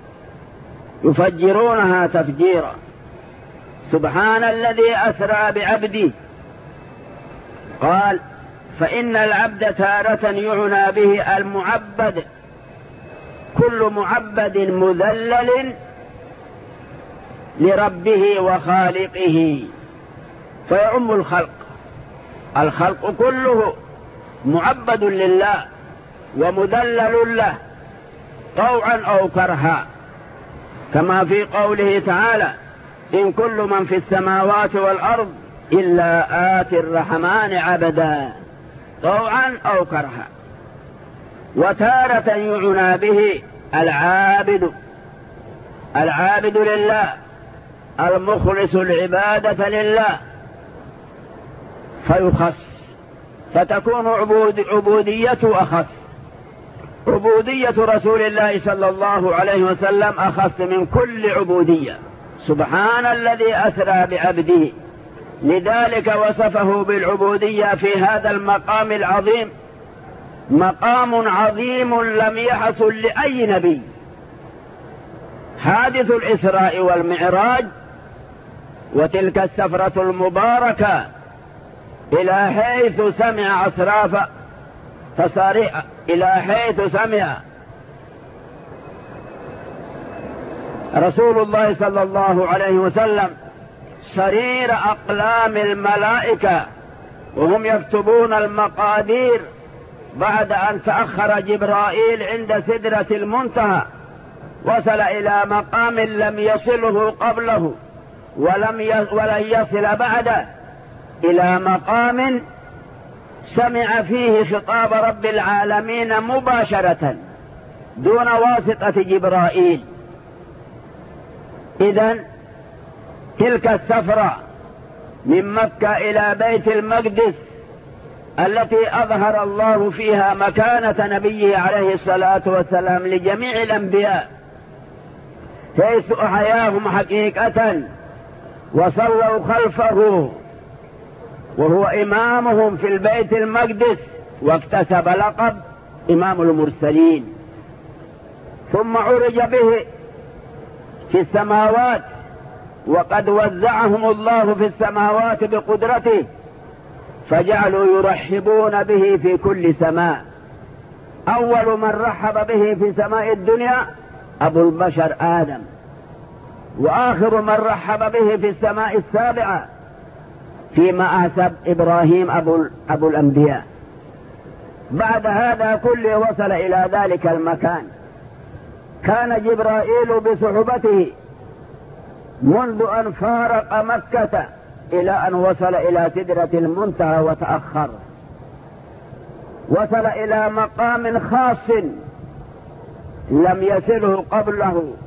يفجرونها تفجيرا. سبحان الذي أسرى بعبده. قال فإن العبد تارة يعنى به المعبد، كل معبد مذلل لربه وخالقه، فيعم الخلق، الخلق كله معبد لله ومذلل له طوعا أو كرها، كما في قوله تعالى إن كل من في السماوات والأرض إلا آتي الرحمن عبدا، طوعا أو كرها. وتارة يعنى به العابد، العابد لله المخلص العبادة لله فيخص، فتكون عبود عبوديته أخص. عبودية رسول الله صلى الله عليه وسلم أخص من كل عبودية. سبحان الذي أسرى بعبده، لذلك وصفه بالعبودية في هذا المقام العظيم، مقام عظيم لم يحصل لأي نبي. حادث الإسراء والمعراج وتلك السفرة المباركة إلى حيث سمع أصراف تصاريح، إلى حيث سمع رسول الله صلى الله عليه وسلم صرير أقلام الملائكة وهم يكتبون المقادير بعد أن تأخر جبرائيل عند سدرة المنتهى، وصل إلى مقام لم يصله قبله ولم ولن يصل بعده، إلى مقام سمع فيه خطاب رب العالمين مباشرة دون واسطة جبرائيل. إذن تلك السفرة من مكة إلى بيت المقدس التي أظهر الله فيها مكانة نبيه عليه الصلاة والسلام لجميع الأنبياء، حيث أحياهم حقيقة وصلوا خلفه وهو إمامهم في البيت المقدس، واكتسب لقب إمام المرسلين. ثم عرج به في السماوات، وقد وزعهم الله في السماوات بقدرته، فجعلوا يرحبون به في كل سماء. أول من رحب به في سماء الدنيا أبو البشر آدم، وآخر من رحب به في السماء السابعة فيما أحسب إبراهيم أبو, أبو الأنبياء. بعد هذا كله وصل إلى ذلك المكان. كان جبرائيل بصحبته منذ أن فارق مكة إلى أن وصل إلى سدرة المنتهى وتأخر، وصل إلى مقام خاص لم يصله قبله